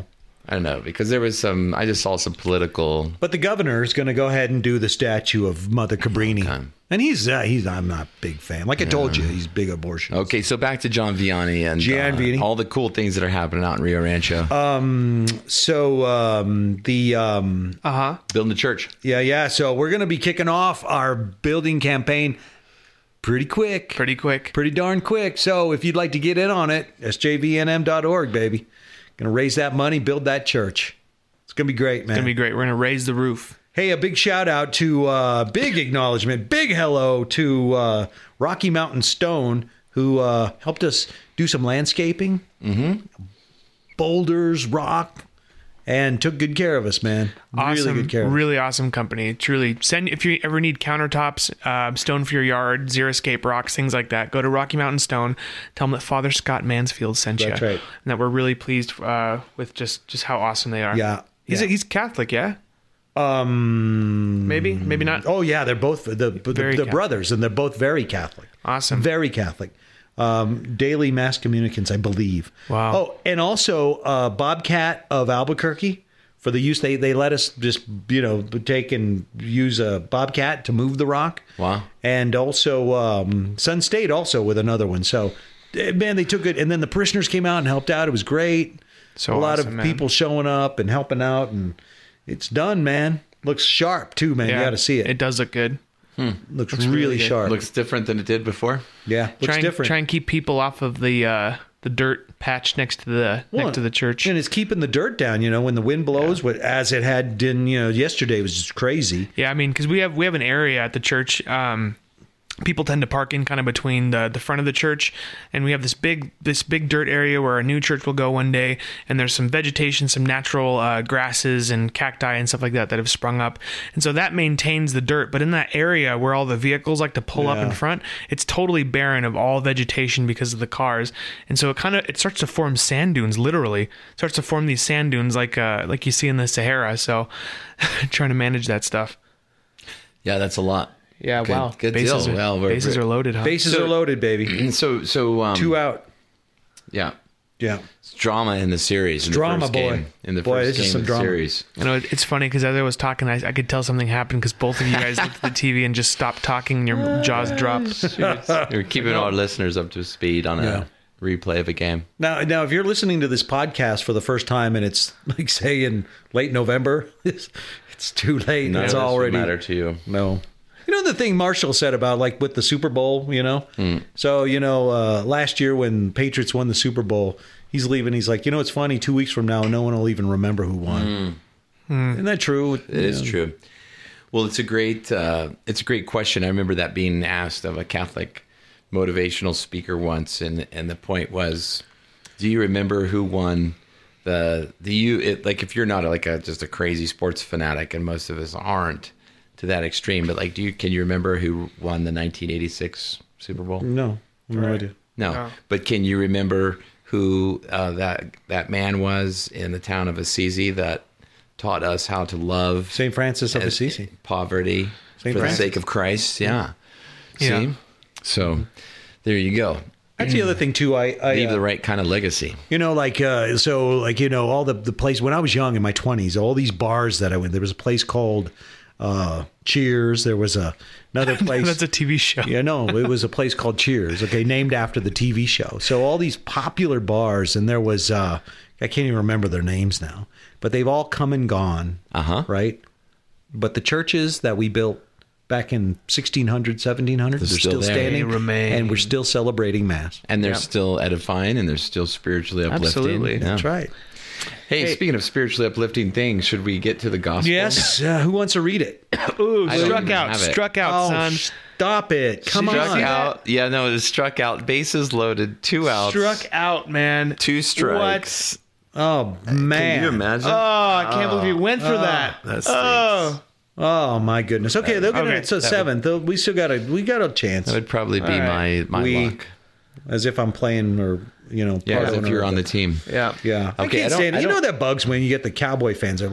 I don't know, because there was some, I just saw some political. But the governor is going to go ahead and do the statue of Mother Cabrini. Okay. And he's, uh, he's, I'm not a big fan. Like I told you, he's big abortion. Okay, so back to John Vianney and Gian uh, Vianney. all the cool things that are happening out in Rio Rancho. Um, so, um, the, um, Uh huh. Building the church. yeah, yeah. So we're going to be kicking off our building campaign pretty quick. Pretty quick. Pretty darn quick. So if you'd like to get in on it, S J V N M dot org, baby. Going to raise that money, build that church. It's going to be great, man. It's gonna be great. We're gonna raise the roof. Hey, a big shout out to, uh, big acknowledgement, big hello to uh, Rocky Mountain Stone, who uh, helped us do some landscaping, mm-hmm. boulders, rock, and took good care of us, man. Awesome, Really good care of us. really awesome company. Truly, send if you ever need countertops, uh, stone for your yard, Xeriscape rocks, things like that. Go to Rocky Mountain Stone. Tell them that Father Scott Mansfield sent That's you, right. and that we're really pleased uh, with just just how awesome they are. Yeah, he's yeah. A, he's Catholic, yeah. Um, Maybe, maybe not. Oh, yeah, they're both the, the, Very the Catholic. brothers, and they're both very Catholic. Awesome. Very Catholic. Um, daily mass communicants, I believe. Wow. Oh, and also uh, Bobcat of Albuquerque. For the use, they, they let us just, you know, take and use a Bobcat to move the rock. Wow. And also um, Sun State also with another one. So, eh, man, they took it. And then the parishioners came out and helped out. It was great. So a lot awesome, of man. people showing up and helping out. And it's done, man. Looks sharp, too, man. You got to see it. It does look good. looks, looks really, really good. sharp. Looks different than it did before. yeah, looks try and, different. Try and keep people off of the uh, the dirt patch next to the Well, next to the church. And it's keeping the dirt down, you know, when the wind blows, what as it had in, you know, yesterday was just crazy. Yeah, I mean, because we have we have an area at the church. Um, people tend to park in kind of between the the front of the church, and we have this big this big dirt area where a new church will go one day, and there's some vegetation, some natural uh, grasses and cacti and stuff like that that have sprung up, and so that maintains the dirt. But in that area where all the vehicles like to pull up in Yeah. front, it's totally barren of all vegetation because of the cars, and so it kind of it starts to form sand dunes. Literally, it starts to form these sand dunes like uh, like you see in the Sahara. So, trying to manage that stuff. Yeah, that's a lot. Yeah, Good- wow. good bases deal. Are, Well, we're- bases are loaded, huh? Bases So- are loaded, baby. And so, so um, Two out. yeah, Yeah. it's drama in the series. In drama, the first boy. Game, in the Boy, first this is game some of the drama. series. You know, it- it's funny because as I was talking, I, I could tell something happened because both of you guys looked at the T V and just stopped talking and your jaws dropped. We're keeping our listeners up to speed on Yeah. a replay of a game. Now, now, if you're listening to this podcast for the first time and it's like, say, in late November, it's, it's too late. None it's of this would already matter to you. No. You know the thing Marshall said about like with the Super Bowl, you know? Mm. So, you know, uh, last year when Patriots won the Super Bowl, he's leaving. He's like, you know, it's funny. Two weeks from now, no one will even remember who won. Mm. Isn't that true? It is true. Well, it's a great uh, it's a great question. I remember that being asked of a Catholic motivational speaker once, and and the point was, do you remember who won the the you it, like if you're not like a just a crazy sports fanatic, and most of us aren't to that extreme, but like do you can you remember who won the nineteen eighty-six Super Bowl? No. No idea. No, No. but can you remember who uh, that that man was in the town of Assisi that taught us how to love Saint Francis of as- Assisi. poverty Saint for Francis. the sake of Christ? Yeah. Yeah. See? So there you go. That's the other thing, too. I, I Leave uh, the right kind of legacy. You know, like, uh, so, like, you know, all the, the place, when I was young in my twenties, all these bars that I went, there was a place called uh, Cheers. There was a, another place. That's a T V show. Yeah, no, it was a place called Cheers, okay, named after the T V show. So all these popular bars, and there was, uh, I can't even remember their names now, but they've all come and gone, Uh-huh. right? But the churches that we built back in sixteen hundred, seventeen hundred, they're, still still, there. standing, They remain. and we're still celebrating Mass. And they're Yeah. still edifying, and they're still spiritually uplifting. Absolutely. Yeah. That's right. Hey, speaking of spiritually uplifting things, should we get to the gospel? Yes, uh, who wants to read it? Ooh, I don't struck even out, have it. struck out, Oh, son. stop it. Come Struck on. out. Yeah, no, it was struck out. Bases loaded. Two outs. Struck out, man. Two strikes. Oh, man. Can you imagine? Oh, I can't believe you went for that. That stinks. Oh, Oh my goodness. Okay, they'll get Okay, it. So that would- seventh. They'll- We still got a we got a chance. That would probably be All right. my my We- luck. As if I'm playing or you know. Yeah, part as if owner you're of on the the- team. yeah. Yeah. I Okay, I can't don't- stand it. I You know don't- that bugs when you get the Cowboy fans. They're like,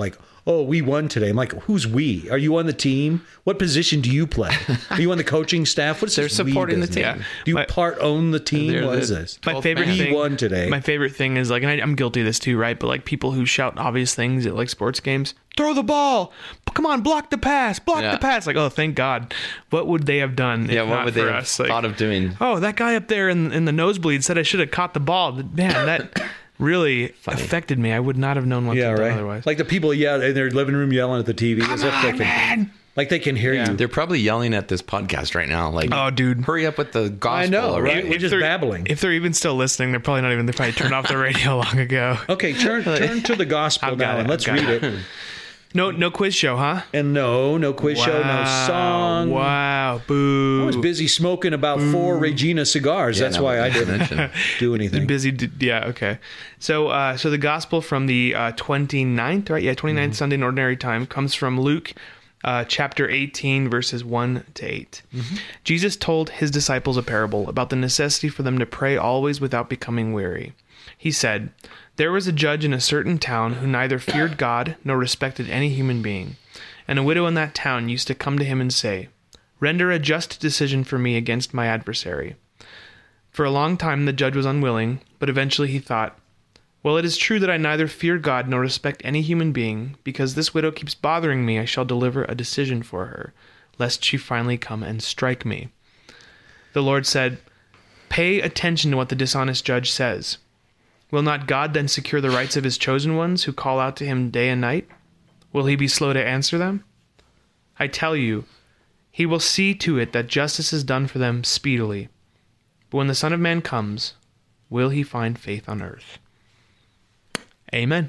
oh, we won today. I'm like, who's we? Are you on the team? What position do you play? Are you on the coaching staff? What's They're this we supporting the business? team. Yeah. Do you My- part own the team? They're What the- is this? My twelfth favorite man. We thing won today. My favorite thing is like, and I, I'm guilty of this too, right? But like people who shout obvious things at like sports games, throw the ball, come on, block the pass, block Yeah. the pass. Like, oh, thank God. What would they have done? If Yeah, what not would for they have us? Like, thought of doing? oh, that guy up there in in the nosebleed said I should have caught the ball. Man, that really affected me. I would not have known what Yeah, to do right. otherwise. Like the people yeah in their living room yelling at the T V as if they can, like they can hear Yeah. you. They're probably yelling at this podcast right now. Like, Oh, dude. hurry up with the gospel. I know, already. right? We're just they're- babbling. If they're even still listening, they're probably not even. They probably turned off the radio long ago. Okay, turn turn to the gospel I've got now it, and let's I've got read it. No, no quiz show, huh? And no, no quiz show, no Wow, song. Wow, boo. I was busy smoking about four Regina cigars. Yeah, That's no, why I we didn't mention. do anything. busy. d- Yeah, okay. So, uh, so the gospel from the uh, twenty-ninth, right? Yeah, twenty-ninth Mm-hmm. Sunday in Ordinary Time comes from Luke uh, chapter eighteen, verses one to eight. Mm-hmm. Jesus told his disciples a parable about the necessity for them to pray always without becoming weary. He said, "There was a judge in a certain town who neither feared God nor respected any human being. And a widow in that town used to come to him and say, 'Render a just decision for me against my adversary.' For a long time the judge was unwilling, but eventually he thought, 'Well, it is true that I neither fear God nor respect any human being. Because this widow keeps bothering me, I shall deliver a decision for her, lest she finally come and strike me.' The Lord said, 'Pay attention to what the dishonest judge says. Will not God then secure the rights of his chosen ones who call out to him day and night? Will he be slow to answer them? I tell you, he will see to it that justice is done for them speedily. But when the Son of Man comes, will he find faith on earth?" Amen.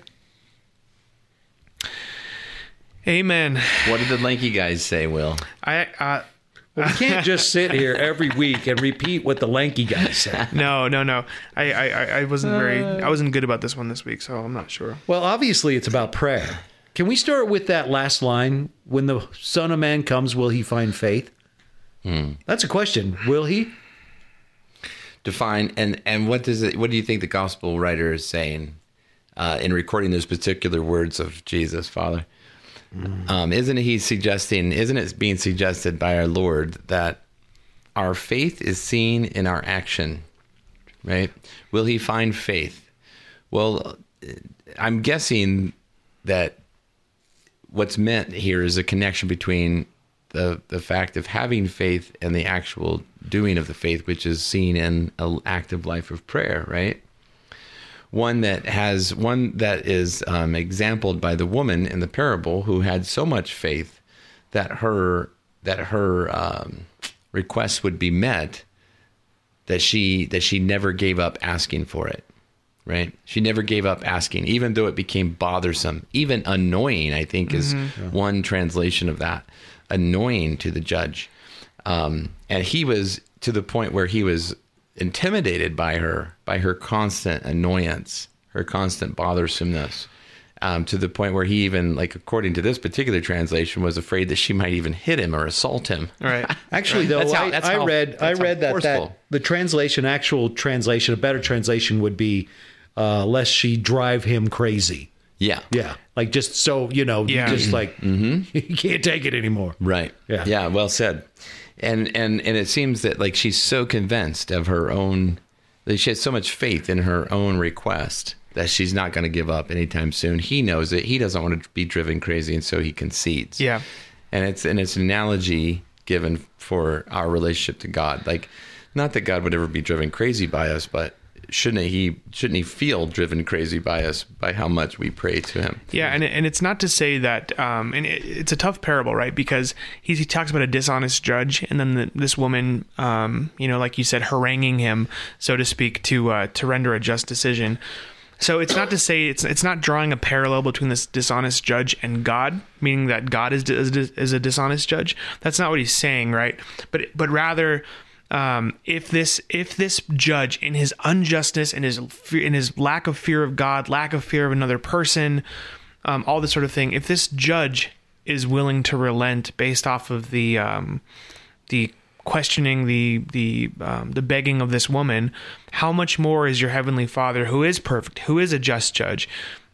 Amen. What did the lanky guys say, Will? I uh, Well, we can't just sit here every week and repeat what the lanky guy said. no, no, no. I, I, I- I wasn't very. I wasn't good about this one this week, so I'm not sure. Well, obviously it's about prayer. Can we start with that last line? When the Son of Man comes, will he find faith? That's a question. Will he? Define and and what does it? What do you think the gospel writer is saying uh, in recording those particular words of Jesus, Father? Um, isn't he suggesting? Isn't it being suggested by our Lord that our faith is seen in our action? Right? Will he find faith? Well, I'm guessing that what's meant here is a connection between the the fact of having faith and the actual doing of the faith, which is seen in an active life of prayer, right? One that has one that is um, exampled by the woman in the parable who had so much faith that her that her um, request would be met, that she that she never gave up asking for it. Right? She never gave up asking, even though it became bothersome, even annoying, I think is one translation of that. Annoying to the judge. Um, and he was to the point where he was intimidated by her, by her constant annoyance, her constant bothersomeness, um, to the point where he even, like, according to this particular translation, was afraid that she might even hit him or assault him. All right. Actually, though, That's how- I, that's I how- read I that's how read that, that forceful. the translation, actual translation, a better translation would be, uh, lest she drive him crazy. Yeah. Yeah, like just so you know, Yeah. you just like you can't take it anymore. Right. Yeah. Yeah. Well said. And and and it seems that, like, she's so convinced of her own, that she has so much faith in her own request that she's not going to give up anytime soon. He knows it. He doesn't want to be driven crazy, and so he concedes. Yeah. And it's and it's an analogy given for our relationship to God. Like, not that God would ever be driven crazy by us, but shouldn't he shouldn't he feel driven crazy by us by how much we pray to him? Yeah, and and it's not to say that, um, and it, it's a tough parable, right? Because he, he talks about a dishonest judge, and then the, this woman, um, you know, like you said, haranguing him, so to speak, to uh, to render a just decision. So it's not to say it's it's not drawing a parallel between this dishonest judge and God, meaning that God is is, is a dishonest judge. That's not what he's saying, right? But but rather. Um, if this if this judge, in his unjustness and his in his lack of fear of God, lack of fear of another person, um, all this sort of thing, if this judge is willing to relent based off of the um, the questioning, the the um, the begging of this woman, how much more is your heavenly Father, who is perfect, who is a just judge,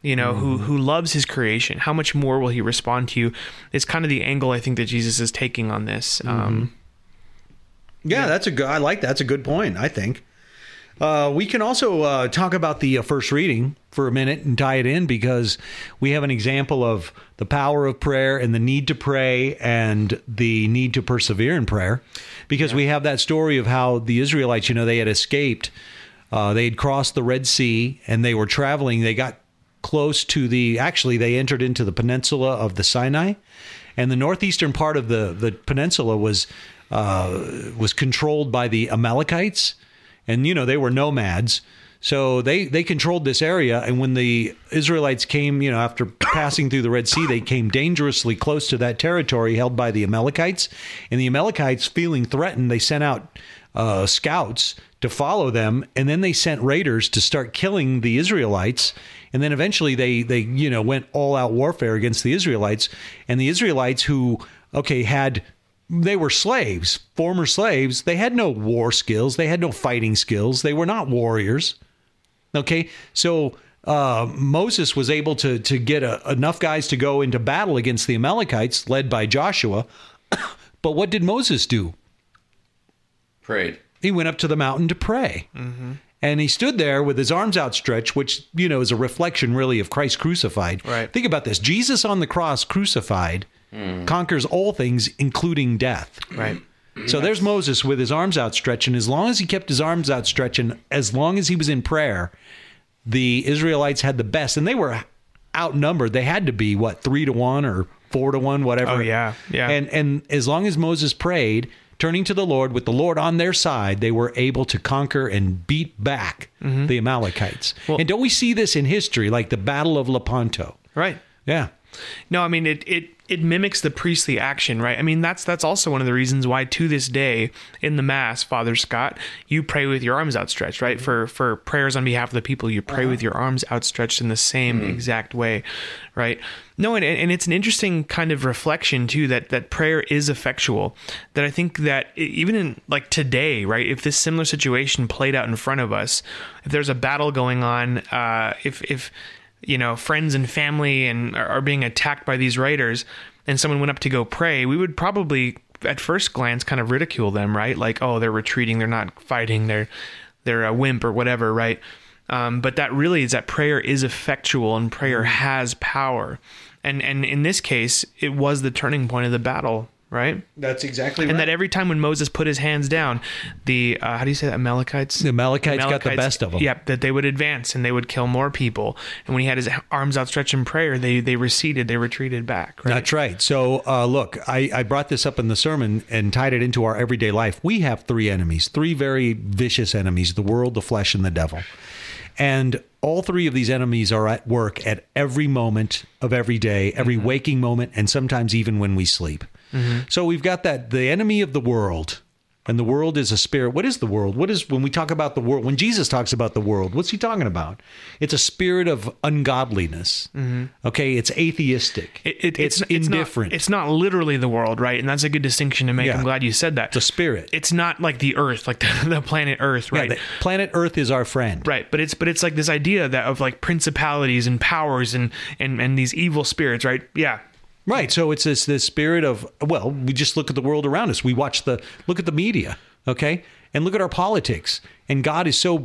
you know, mm-hmm. who who loves his creation. How much more will he respond to you? It's kind of the angle I think that Jesus is taking on this. Mm-hmm. Um, yeah, yeah, that's a good. I like that. That's a good point, I think. Uh, we can also uh, talk about the uh, first reading for a minute and tie it in, because we have an example of the power of prayer and the need to pray and the need to persevere in prayer, because yeah. we have that story of how the Israelites, you know, they had escaped. Uh, they had crossed the Red Sea and they were traveling. They got close to the, actually, they entered into the peninsula of the Sinai, and the northeastern part of the, the peninsula was uh, was controlled by the Amalekites. And, you know, they were nomads. So they, they controlled this area. And when the Israelites came, you know, after passing through the Red Sea, they came dangerously close to that territory held by the Amalekites. And the Amalekites, feeling threatened, they sent out uh, scouts to follow them. And then they sent raiders to start killing the Israelites. And then eventually they, they you know, went all out warfare against the Israelites. And the Israelites who, okay, had... They were slaves, former slaves. They had no war skills. They had no fighting skills. They were not warriors. Okay, so uh, Moses was able to to get a, enough guys to go into battle against the Amalekites, led by Joshua. But what did Moses do? Prayed. He went up to the mountain to pray. Mm-hmm. And he stood there with his arms outstretched, which, you know, is a reflection really of Christ crucified. Right. Think about this. Jesus on the cross crucified mm. conquers all things, including death. Right. So yes. There's Moses with his arms outstretched, and as long as he kept his arms outstretched, and as long as he was in prayer, the Israelites had the best, and they were outnumbered. They had to be, what, three to one or four to one, whatever. Oh, yeah, yeah. And, and as long as Moses prayed, turning to the Lord, with the Lord on their side, they were able to conquer and beat back mm-hmm. the Amalekites. Well, and don't we see this in history, like the Battle of Lepanto? Right. Yeah. No, I mean, it, it, it mimics the priestly action, right? I mean, that's that's also one of the reasons why to this day in the Mass, Father Scott, you pray with your arms outstretched, right? For for prayers on behalf of the people, you pray uh-huh. with your arms outstretched in the same mm-hmm. exact way, right? No, and, and it's an interesting kind of reflection, too, that, that prayer is effectual. That I think that even in, like, today, right, if this similar situation played out in front of us, if there's a battle going on, uh, if if... you know, friends and family and are, are being attacked by these raiders, and someone went up to go pray, we would probably at first glance kind of ridicule them, right? Like, oh, they're retreating, they're not fighting, they're they're a wimp or whatever, right? Um, but that really is that prayer is effectual and prayer has power. And and in this case, it was the turning point of the battle, right? That's exactly right. And that every time when Moses put his hands down, the, uh, how do you say that, Amalekites? The Amalekites, the Amalekites got the best of them. Yep, that they would advance and they would kill more people. And when he had his arms outstretched in prayer, they they receded, they retreated back, right? That's right. So, uh, look, I, I brought this up in the sermon and tied it into our everyday life. We have three enemies, three very vicious enemies, the world, the flesh, and the devil. And all three of these enemies are at work at every moment of every day, every mm-hmm. waking moment, and sometimes even when we sleep. Mm-hmm. So we've got that, the enemy of the world, and the world is a spirit. What is the world? What is, when we talk about the world, when Jesus talks about the world, what's he talking about? It's a spirit of ungodliness. Mm-hmm. Okay. It's atheistic. It, it, it's, it's indifferent. It's not, it's not literally the world, right? And that's a good distinction to make. Yeah. I'm glad you said that. It's a spirit. It's not like the earth, like the, the planet Earth, right? Yeah, the planet Earth is our friend. Right. But it's, but it's like this idea that of like principalities and powers and, and, and these evil spirits, right? Yeah. Right. So it's this this spirit of, well, we just look at the world around us. We watch the, look at the media, okay? And look at our politics. And God is so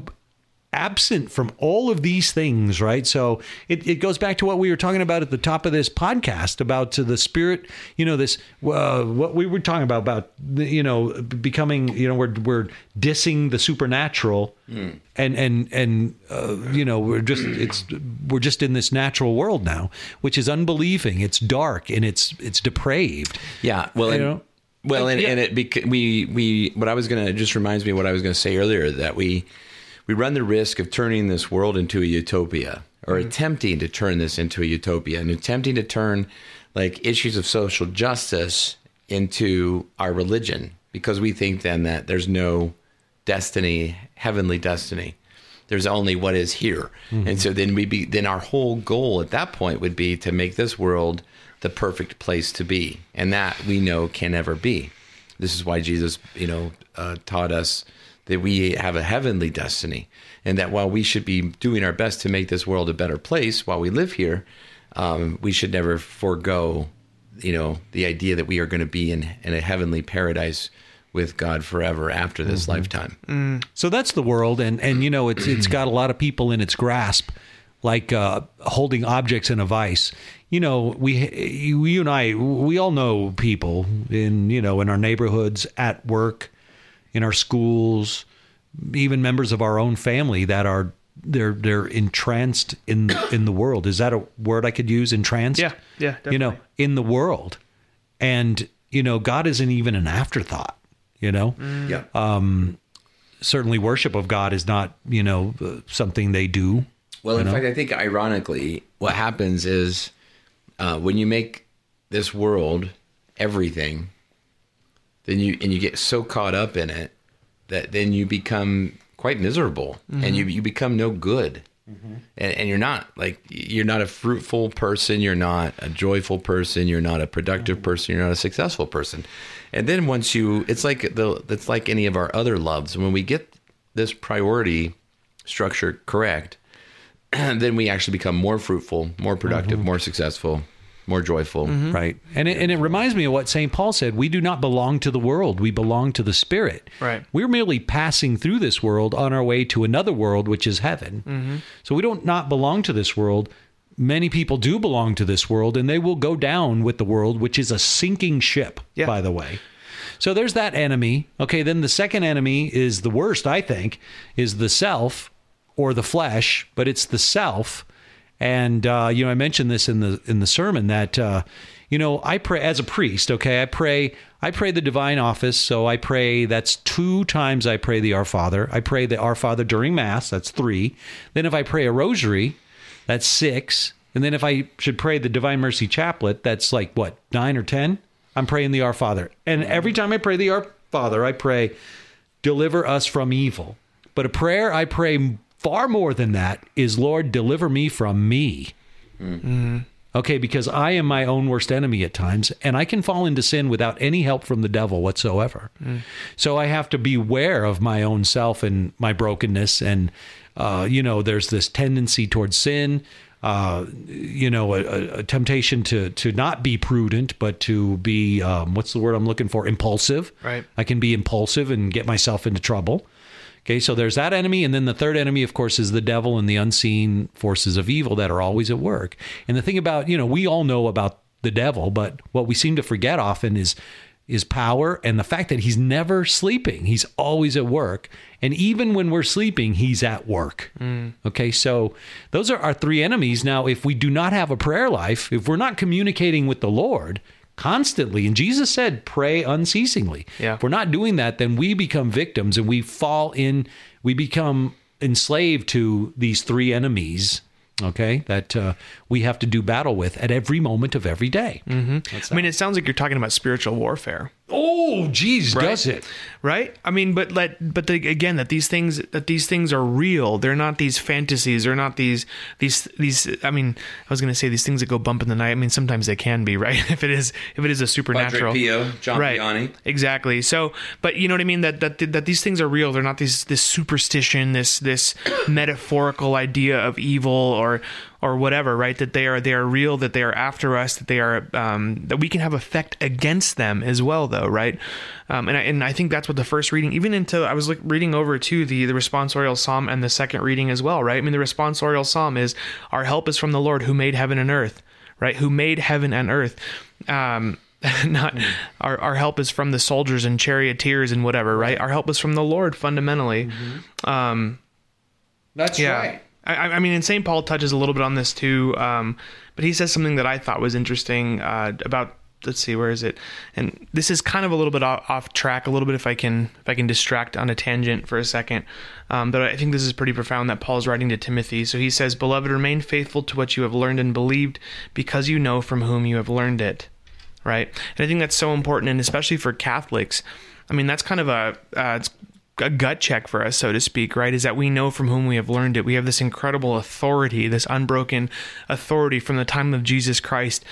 absent from all of these things, right? So it, it goes back to what we were talking about at the top of this podcast about to the spirit, you know, this, uh, what we were talking about, about, you know, becoming, you know, we're, we're dissing the supernatural mm. and, and, and, uh, you know, we're just, it's, we're just in this natural world now, which is unbelieving. It's dark and it's, it's depraved. Yeah. Well, and, know? well, and, yeah. and it, bec- we, we, what I was going to, just reminds me of what I was going to say earlier, that we, we run the risk of turning this world into a utopia, or mm-hmm. attempting to turn this into a utopia, and attempting to turn like issues of social justice into our religion, because we think then that there's no destiny, heavenly destiny. There's only what is here. Mm-hmm. And so then we be then our whole goal at that point would be to make this world the perfect place to be. And that we know can never be. This is why Jesus, you know, uh, taught us that we have a heavenly destiny, and that while we should be doing our best to make this world a better place while we live here, um, we should never forego, you know, the idea that we are going to be in, in a heavenly paradise with God forever after this mm-hmm. lifetime. Mm. So that's the world, and and you know, it's it's got a lot of people in its grasp, like uh, holding objects in a vice. You know, we, you and I, we all know people in, you know, in our neighborhoods, at work, in our schools, even members of our own family that are, they're, they're entranced in, in the world. Is that a word I could use? Entranced? Yeah. Yeah. Definitely. You know, in the world. And, you know, God isn't even an afterthought, you know? Mm. Yeah. Um, certainly worship of God is not, you know, uh, something they do. Well, in know? fact, I think ironically, what happens is, Uh, when you make this world everything, then you and you get so caught up in it that then you become quite miserable, mm-hmm. and you you become no good, mm-hmm. and, and you're not like you're not a fruitful person, you're not a joyful person, you're not a productive mm-hmm. person, you're not a successful person, and then once you, it's like the it's like any of our other loves. When we get this priority structure correct, then we actually become more fruitful, more productive, mm-hmm. more successful, more joyful. Mm-hmm. Right. And it, and it reminds me of what Saint Paul said. We do not belong to the world. We belong to the Spirit. Right. We're merely passing through this world on our way to another world, which is heaven. Mm-hmm. So we don't not belong to this world. Many people do belong to this world, and they will go down with the world, which is a sinking ship, yeah. by the way. So there's that enemy. Okay, then the second enemy is the worst, I think, is the self, or the flesh, but it's the self. And, uh, you know, I mentioned this in the in the sermon that, uh, you know, I pray as a priest, okay, I pray, I pray the divine office. So I pray, that's two times I pray the Our Father. I pray the Our Father during Mass, that's three. Then if I pray a rosary, that's six. And then if I should pray the Divine Mercy Chaplet, that's like, what, nine or ten? I'm praying the Our Father. And every time I pray the Our Father, I pray, deliver us from evil. But a prayer I pray far more than that is, Lord, deliver me from me. Mm-hmm. Okay, because I am my own worst enemy at times, and I can fall into sin without any help from the devil whatsoever. Mm. So I have to be aware of my own self and my brokenness. And, uh, you know, there's this tendency towards sin, uh, you know, a, a temptation to to not be prudent, but to be, um, what's the word I'm looking for? Impulsive. Right. I can be impulsive and get myself into trouble. Okay, so there's that enemy, and then the third enemy, of course, is the devil and the unseen forces of evil that are always at work. And the thing about, you know, we all know about the devil, but what we seem to forget often is is power and the fact that he's never sleeping. He's always at work. And even when we're sleeping, he's at work. Mm. Okay, so those are our three enemies. Now, if we do not have a prayer life, if we're not communicating with the Lord constantly, and Jesus said, pray unceasingly. Yeah. If we're not doing that, then we become victims and we fall in, we become enslaved to these three enemies, okay, that uh, we have to do battle with at every moment of every day. Mm-hmm. I mean, it sounds like you're talking about spiritual warfare. Oh, geez, right? Does it? Right? I mean, but let, but the, again, that these things, that these things are real. They're not these fantasies. They're not these, these, these, I mean, I was going to say these things that go bump in the night. I mean, sometimes they can be, right? If it is, if it is a supernatural. Padre Pio, John right. Piani. Exactly. So, but you know what I mean? That, that, that these things are real. They're not these, this superstition, this, this metaphorical idea of evil or, or whatever, right? That they are, they are real, that they are after us, that they are, um, that we can have effect against them as well, though, right? Um, and I, and I think that's what the first reading, even into, I was like reading over to the, the responsorial psalm and the second reading as well, right? I mean, the responsorial psalm is, our help is from the Lord who made heaven and earth, right? Who made heaven and earth. Um, not mm. our, our help is from the soldiers and charioteers and whatever, right? Our help is from the Lord fundamentally. Mm-hmm. Um, that's yeah. right. I, I mean, and Saint Paul touches a little bit on this too, um, but he says something that I thought was interesting uh, about. Let's see, where is it? And this is kind of a little bit off, off track, a little bit if I can if I can distract on a tangent for a second. Um, but I think this is pretty profound that Paul's writing to Timothy. So he says, "Beloved, remain faithful to what you have learned and believed, because you know from whom you have learned it." Right, and I think that's so important, and especially for Catholics. I mean, that's kind of a uh, it's a gut check for us, so to speak, right? Is that we know from whom we have learned it. We have this incredible authority, this unbroken authority from the time of Jesus Christ,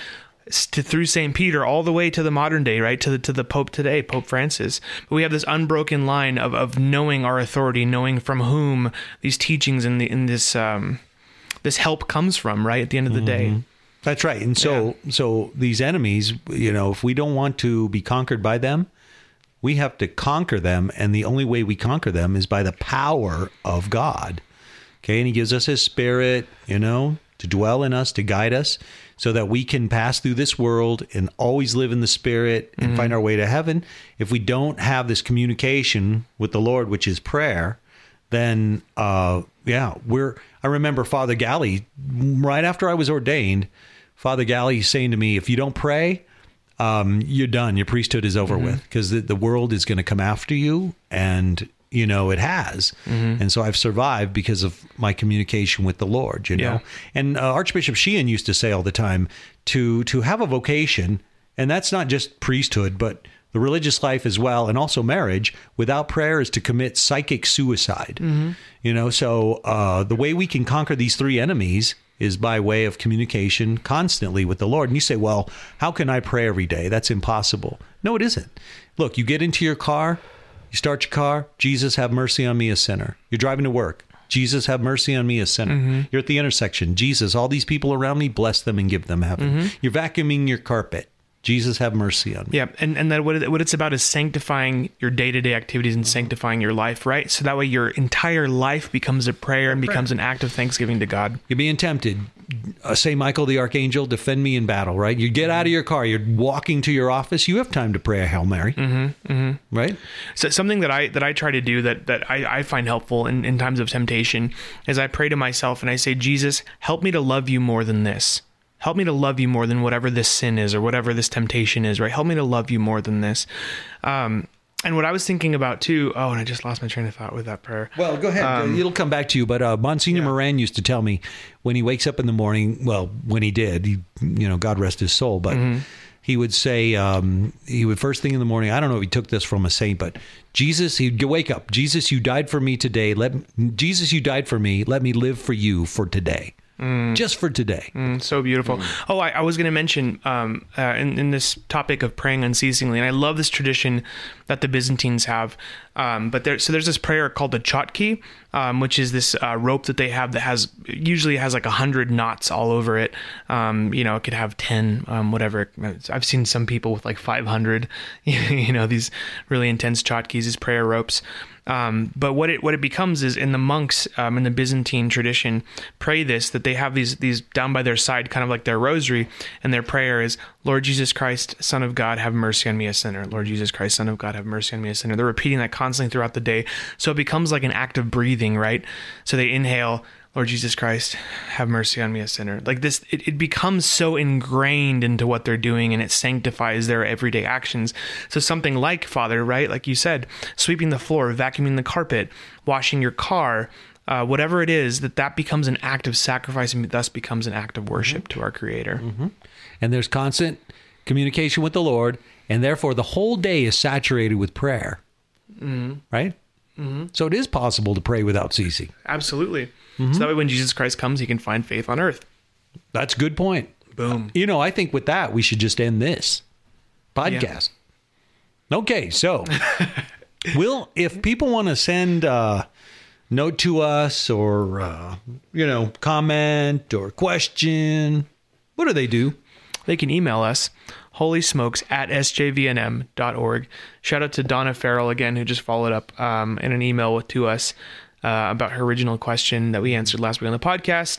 to, through Saint Peter all the way to the modern day, right? To the, to the Pope today, Pope Francis. But we have this unbroken line of, of knowing our authority, knowing from whom these teachings and the, in this, um, this help comes from, right? At the end of the Mm-hmm. day. That's right. And so, yeah. so these enemies, you know, if we don't want to be conquered by them, we have to conquer them. And the only way we conquer them is by the power of God. Okay. And he gives us his spirit, you know, to dwell in us, to guide us so that we can pass through this world and always live in the spirit and mm-hmm. find our way to heaven. If we don't have this communication with the Lord, which is prayer, then, uh, yeah, we're, I remember Father Galley, right after I was ordained, Father Galley saying to me, if you don't pray, um, you're done. Your priesthood is over mm-hmm. with, because the, the world is going to come after you. And, you know, it has. Mm-hmm. And so I've survived because of my communication with the Lord, you know. Yeah. And uh, Archbishop Sheehan used to say all the time to to have a vocation, and that's not just priesthood, but the religious life as well, and also marriage, without prayer is to commit psychic suicide. Mm-hmm. You know, so uh, the way we can conquer these three enemies is by way of communication constantly with the Lord. And you say, well, how can I pray every day? That's impossible. No, it isn't. Look, you get into your car, you start your car, Jesus, have mercy on me, a sinner. You're driving to work, Jesus, have mercy on me, a sinner. Mm-hmm. You're at the intersection, Jesus, all these people around me, bless them and give them heaven. Mm-hmm. You're vacuuming your carpet, Jesus, have mercy on me. Yeah, and, and that what, it, what it's about is sanctifying your day-to-day activities and sanctifying your life, right? So that way your entire life becomes a prayer and becomes an act of thanksgiving to God. You're being tempted. Uh, Saint Michael the Archangel, defend me in battle, right? You get out of your car, you're walking to your office, you have time to pray a Hail Mary, mm-hmm, mm-hmm. right? So something that I that I try to do that, that I, I find helpful in, in times of temptation is I pray to myself and I say, Jesus, help me to love you more than this. Help me to love you more than whatever this sin is or whatever this temptation is, right? Help me to love you more than this. Um, and what I was thinking about too, oh, and I just lost my train of thought with that prayer. Well, go ahead. Um, It'll come back to you. But uh, Monsignor yeah. Moran used to tell me when he wakes up in the morning, well, when he did, he, you know, God rest his soul, but mm-hmm. he would say, um, he would first thing in the morning, I don't know if he took this from a saint, but Jesus, he'd wake up. Jesus, you died for me today. Let Jesus, you died for me. Let me live for you for today. Mm. Just for today. Mm, so beautiful. Mm. Oh, I, I was going to mention um, uh, in, in this topic of praying unceasingly, and I love this tradition that the Byzantines have. Um, but there, so there's this prayer called the Chotki, um, which is this uh, rope that they have that has usually has like a hundred knots all over it. Um, you know, it could have ten, um, whatever. I've seen some people with like five hundred. You know, these really intense Chotkis, these prayer ropes. Um, but what it what it becomes is in the monks um, in the Byzantine tradition pray this, that they have these these down by their side, kind of like their rosary, and their prayer is, Lord Jesus Christ, Son of God, have mercy on me, a sinner. Lord Jesus Christ, Son of God, have mercy on me, a sinner. They're repeating that constantly throughout the day, so it becomes like an act of breathing, right? So they inhale, Lord Jesus Christ, have mercy on me, a sinner. Like this, it, it becomes so ingrained into what they're doing, and it sanctifies their everyday actions. So something like, Father, right, like you said, sweeping the floor, vacuuming the carpet, washing your car, uh, whatever it is, that that becomes an act of sacrifice and thus becomes an act of worship mm-hmm. to our Creator. Mm-hmm. And there's constant communication with the Lord, and therefore the whole day is saturated with prayer, mm-hmm. right? Mm-hmm. So it is possible to pray without ceasing. Absolutely. Mm-hmm. So that way when Jesus Christ comes, he can find faith on earth. That's a good point. Boom. You know, I think with that, we should just end this podcast. Yeah. Okay, so we'll, if people want to send a note to us or, uh, you know, comment or question, what do they do? They can email us, holysmokes at s j v n m dot org. Shout out to Donna Farrell again, who just followed up um, in an email to us uh, about her original question that we answered last week on the podcast.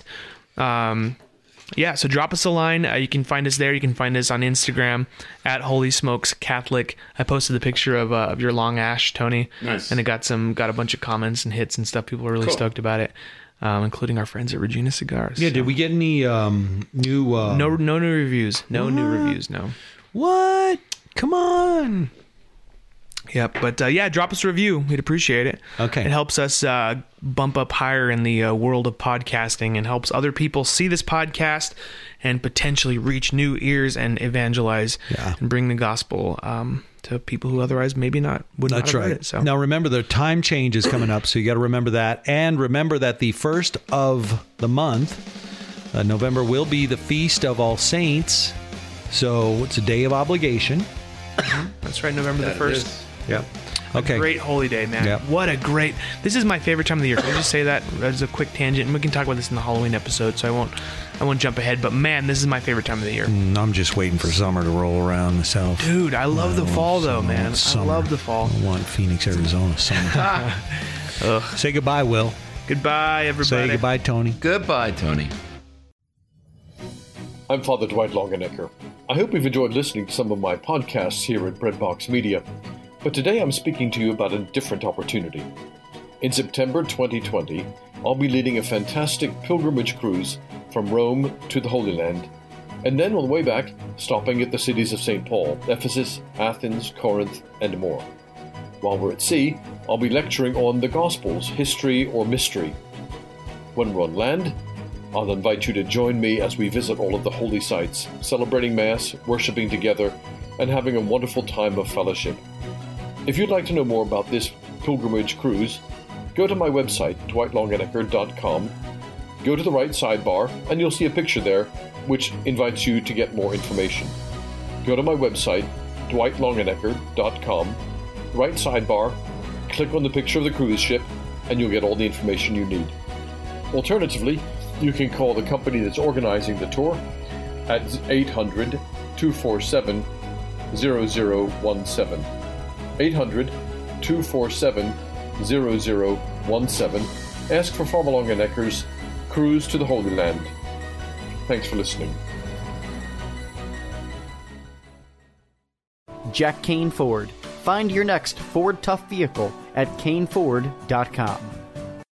Um, yeah, so drop us a line. Uh, you can find us there. You can find us on Instagram at Holy Smokes Catholic. I posted the picture of uh, of your long ash, Tony. Nice. And it got some got a bunch of comments and hits and stuff. People were really cool. stoked about it. Um, including our friends at Regina Cigars. Yeah, so. Did we get any um, new... Uh... No no new reviews. No what? new reviews, no. What? Come on. Yep, but uh, yeah, drop us a review. We'd appreciate it. Okay. It helps us uh, bump up higher in the uh, world of podcasting and helps other people see this podcast and potentially reach new ears and evangelize yeah. and bring the gospel um, to people who otherwise maybe not would not That's have right. heard it. So. Now remember, the time change is coming up, so you got to remember that. And remember that the first of the month, uh, November, will be the Feast of All Saints. So it's a day of obligation. That's right, November the first. Yep. Okay. Great holy day, man. Yep. What a great... This is my favorite time of the year. Can I just say that as a quick tangent? And we can talk about this in the Halloween episode, so I won't I won't jump ahead. But man, this is my favorite time of the year. Mm, I'm just waiting for summer to roll around myself. Dude, I love I the want fall, though, summer. man. Summer. I love the fall. I want Phoenix, Arizona summer. Ugh. Say goodbye, Will. Goodbye, everybody. Say goodbye, Tony. Goodbye, Tony. I'm Father Dwight Longenecker. I hope you've enjoyed listening to some of my podcasts here at Breadbox Media, but today I'm speaking to you about a different opportunity. In September twenty twenty, I'll be leading a fantastic pilgrimage cruise from Rome to the Holy Land, and then on the way back, stopping at the cities of Saint Paul, Ephesus, Athens, Corinth, and more. While we're at sea, I'll be lecturing on the Gospels, history or mystery. When we're on land, I'll invite you to join me as we visit all of the holy sites, celebrating Mass, worshiping together, and having a wonderful time of fellowship. If you'd like to know more about this pilgrimage cruise, go to my website, dwight longenecker dot com, go to the right sidebar, and you'll see a picture there which invites you to get more information. Go to my website, dwight longenecker dot com, right sidebar, click on the picture of the cruise ship, and you'll get all the information you need. Alternatively, you can call the company that's organizing the tour at eight hundred, two four seven, zero zero one seven. eight hundred, two four seven, zero zero one seven. Ask for Father Longenecker's Cruise to the Holy Land. Thanks for listening. Jack Kane Ford. Find your next Ford Tough vehicle at kane ford dot com.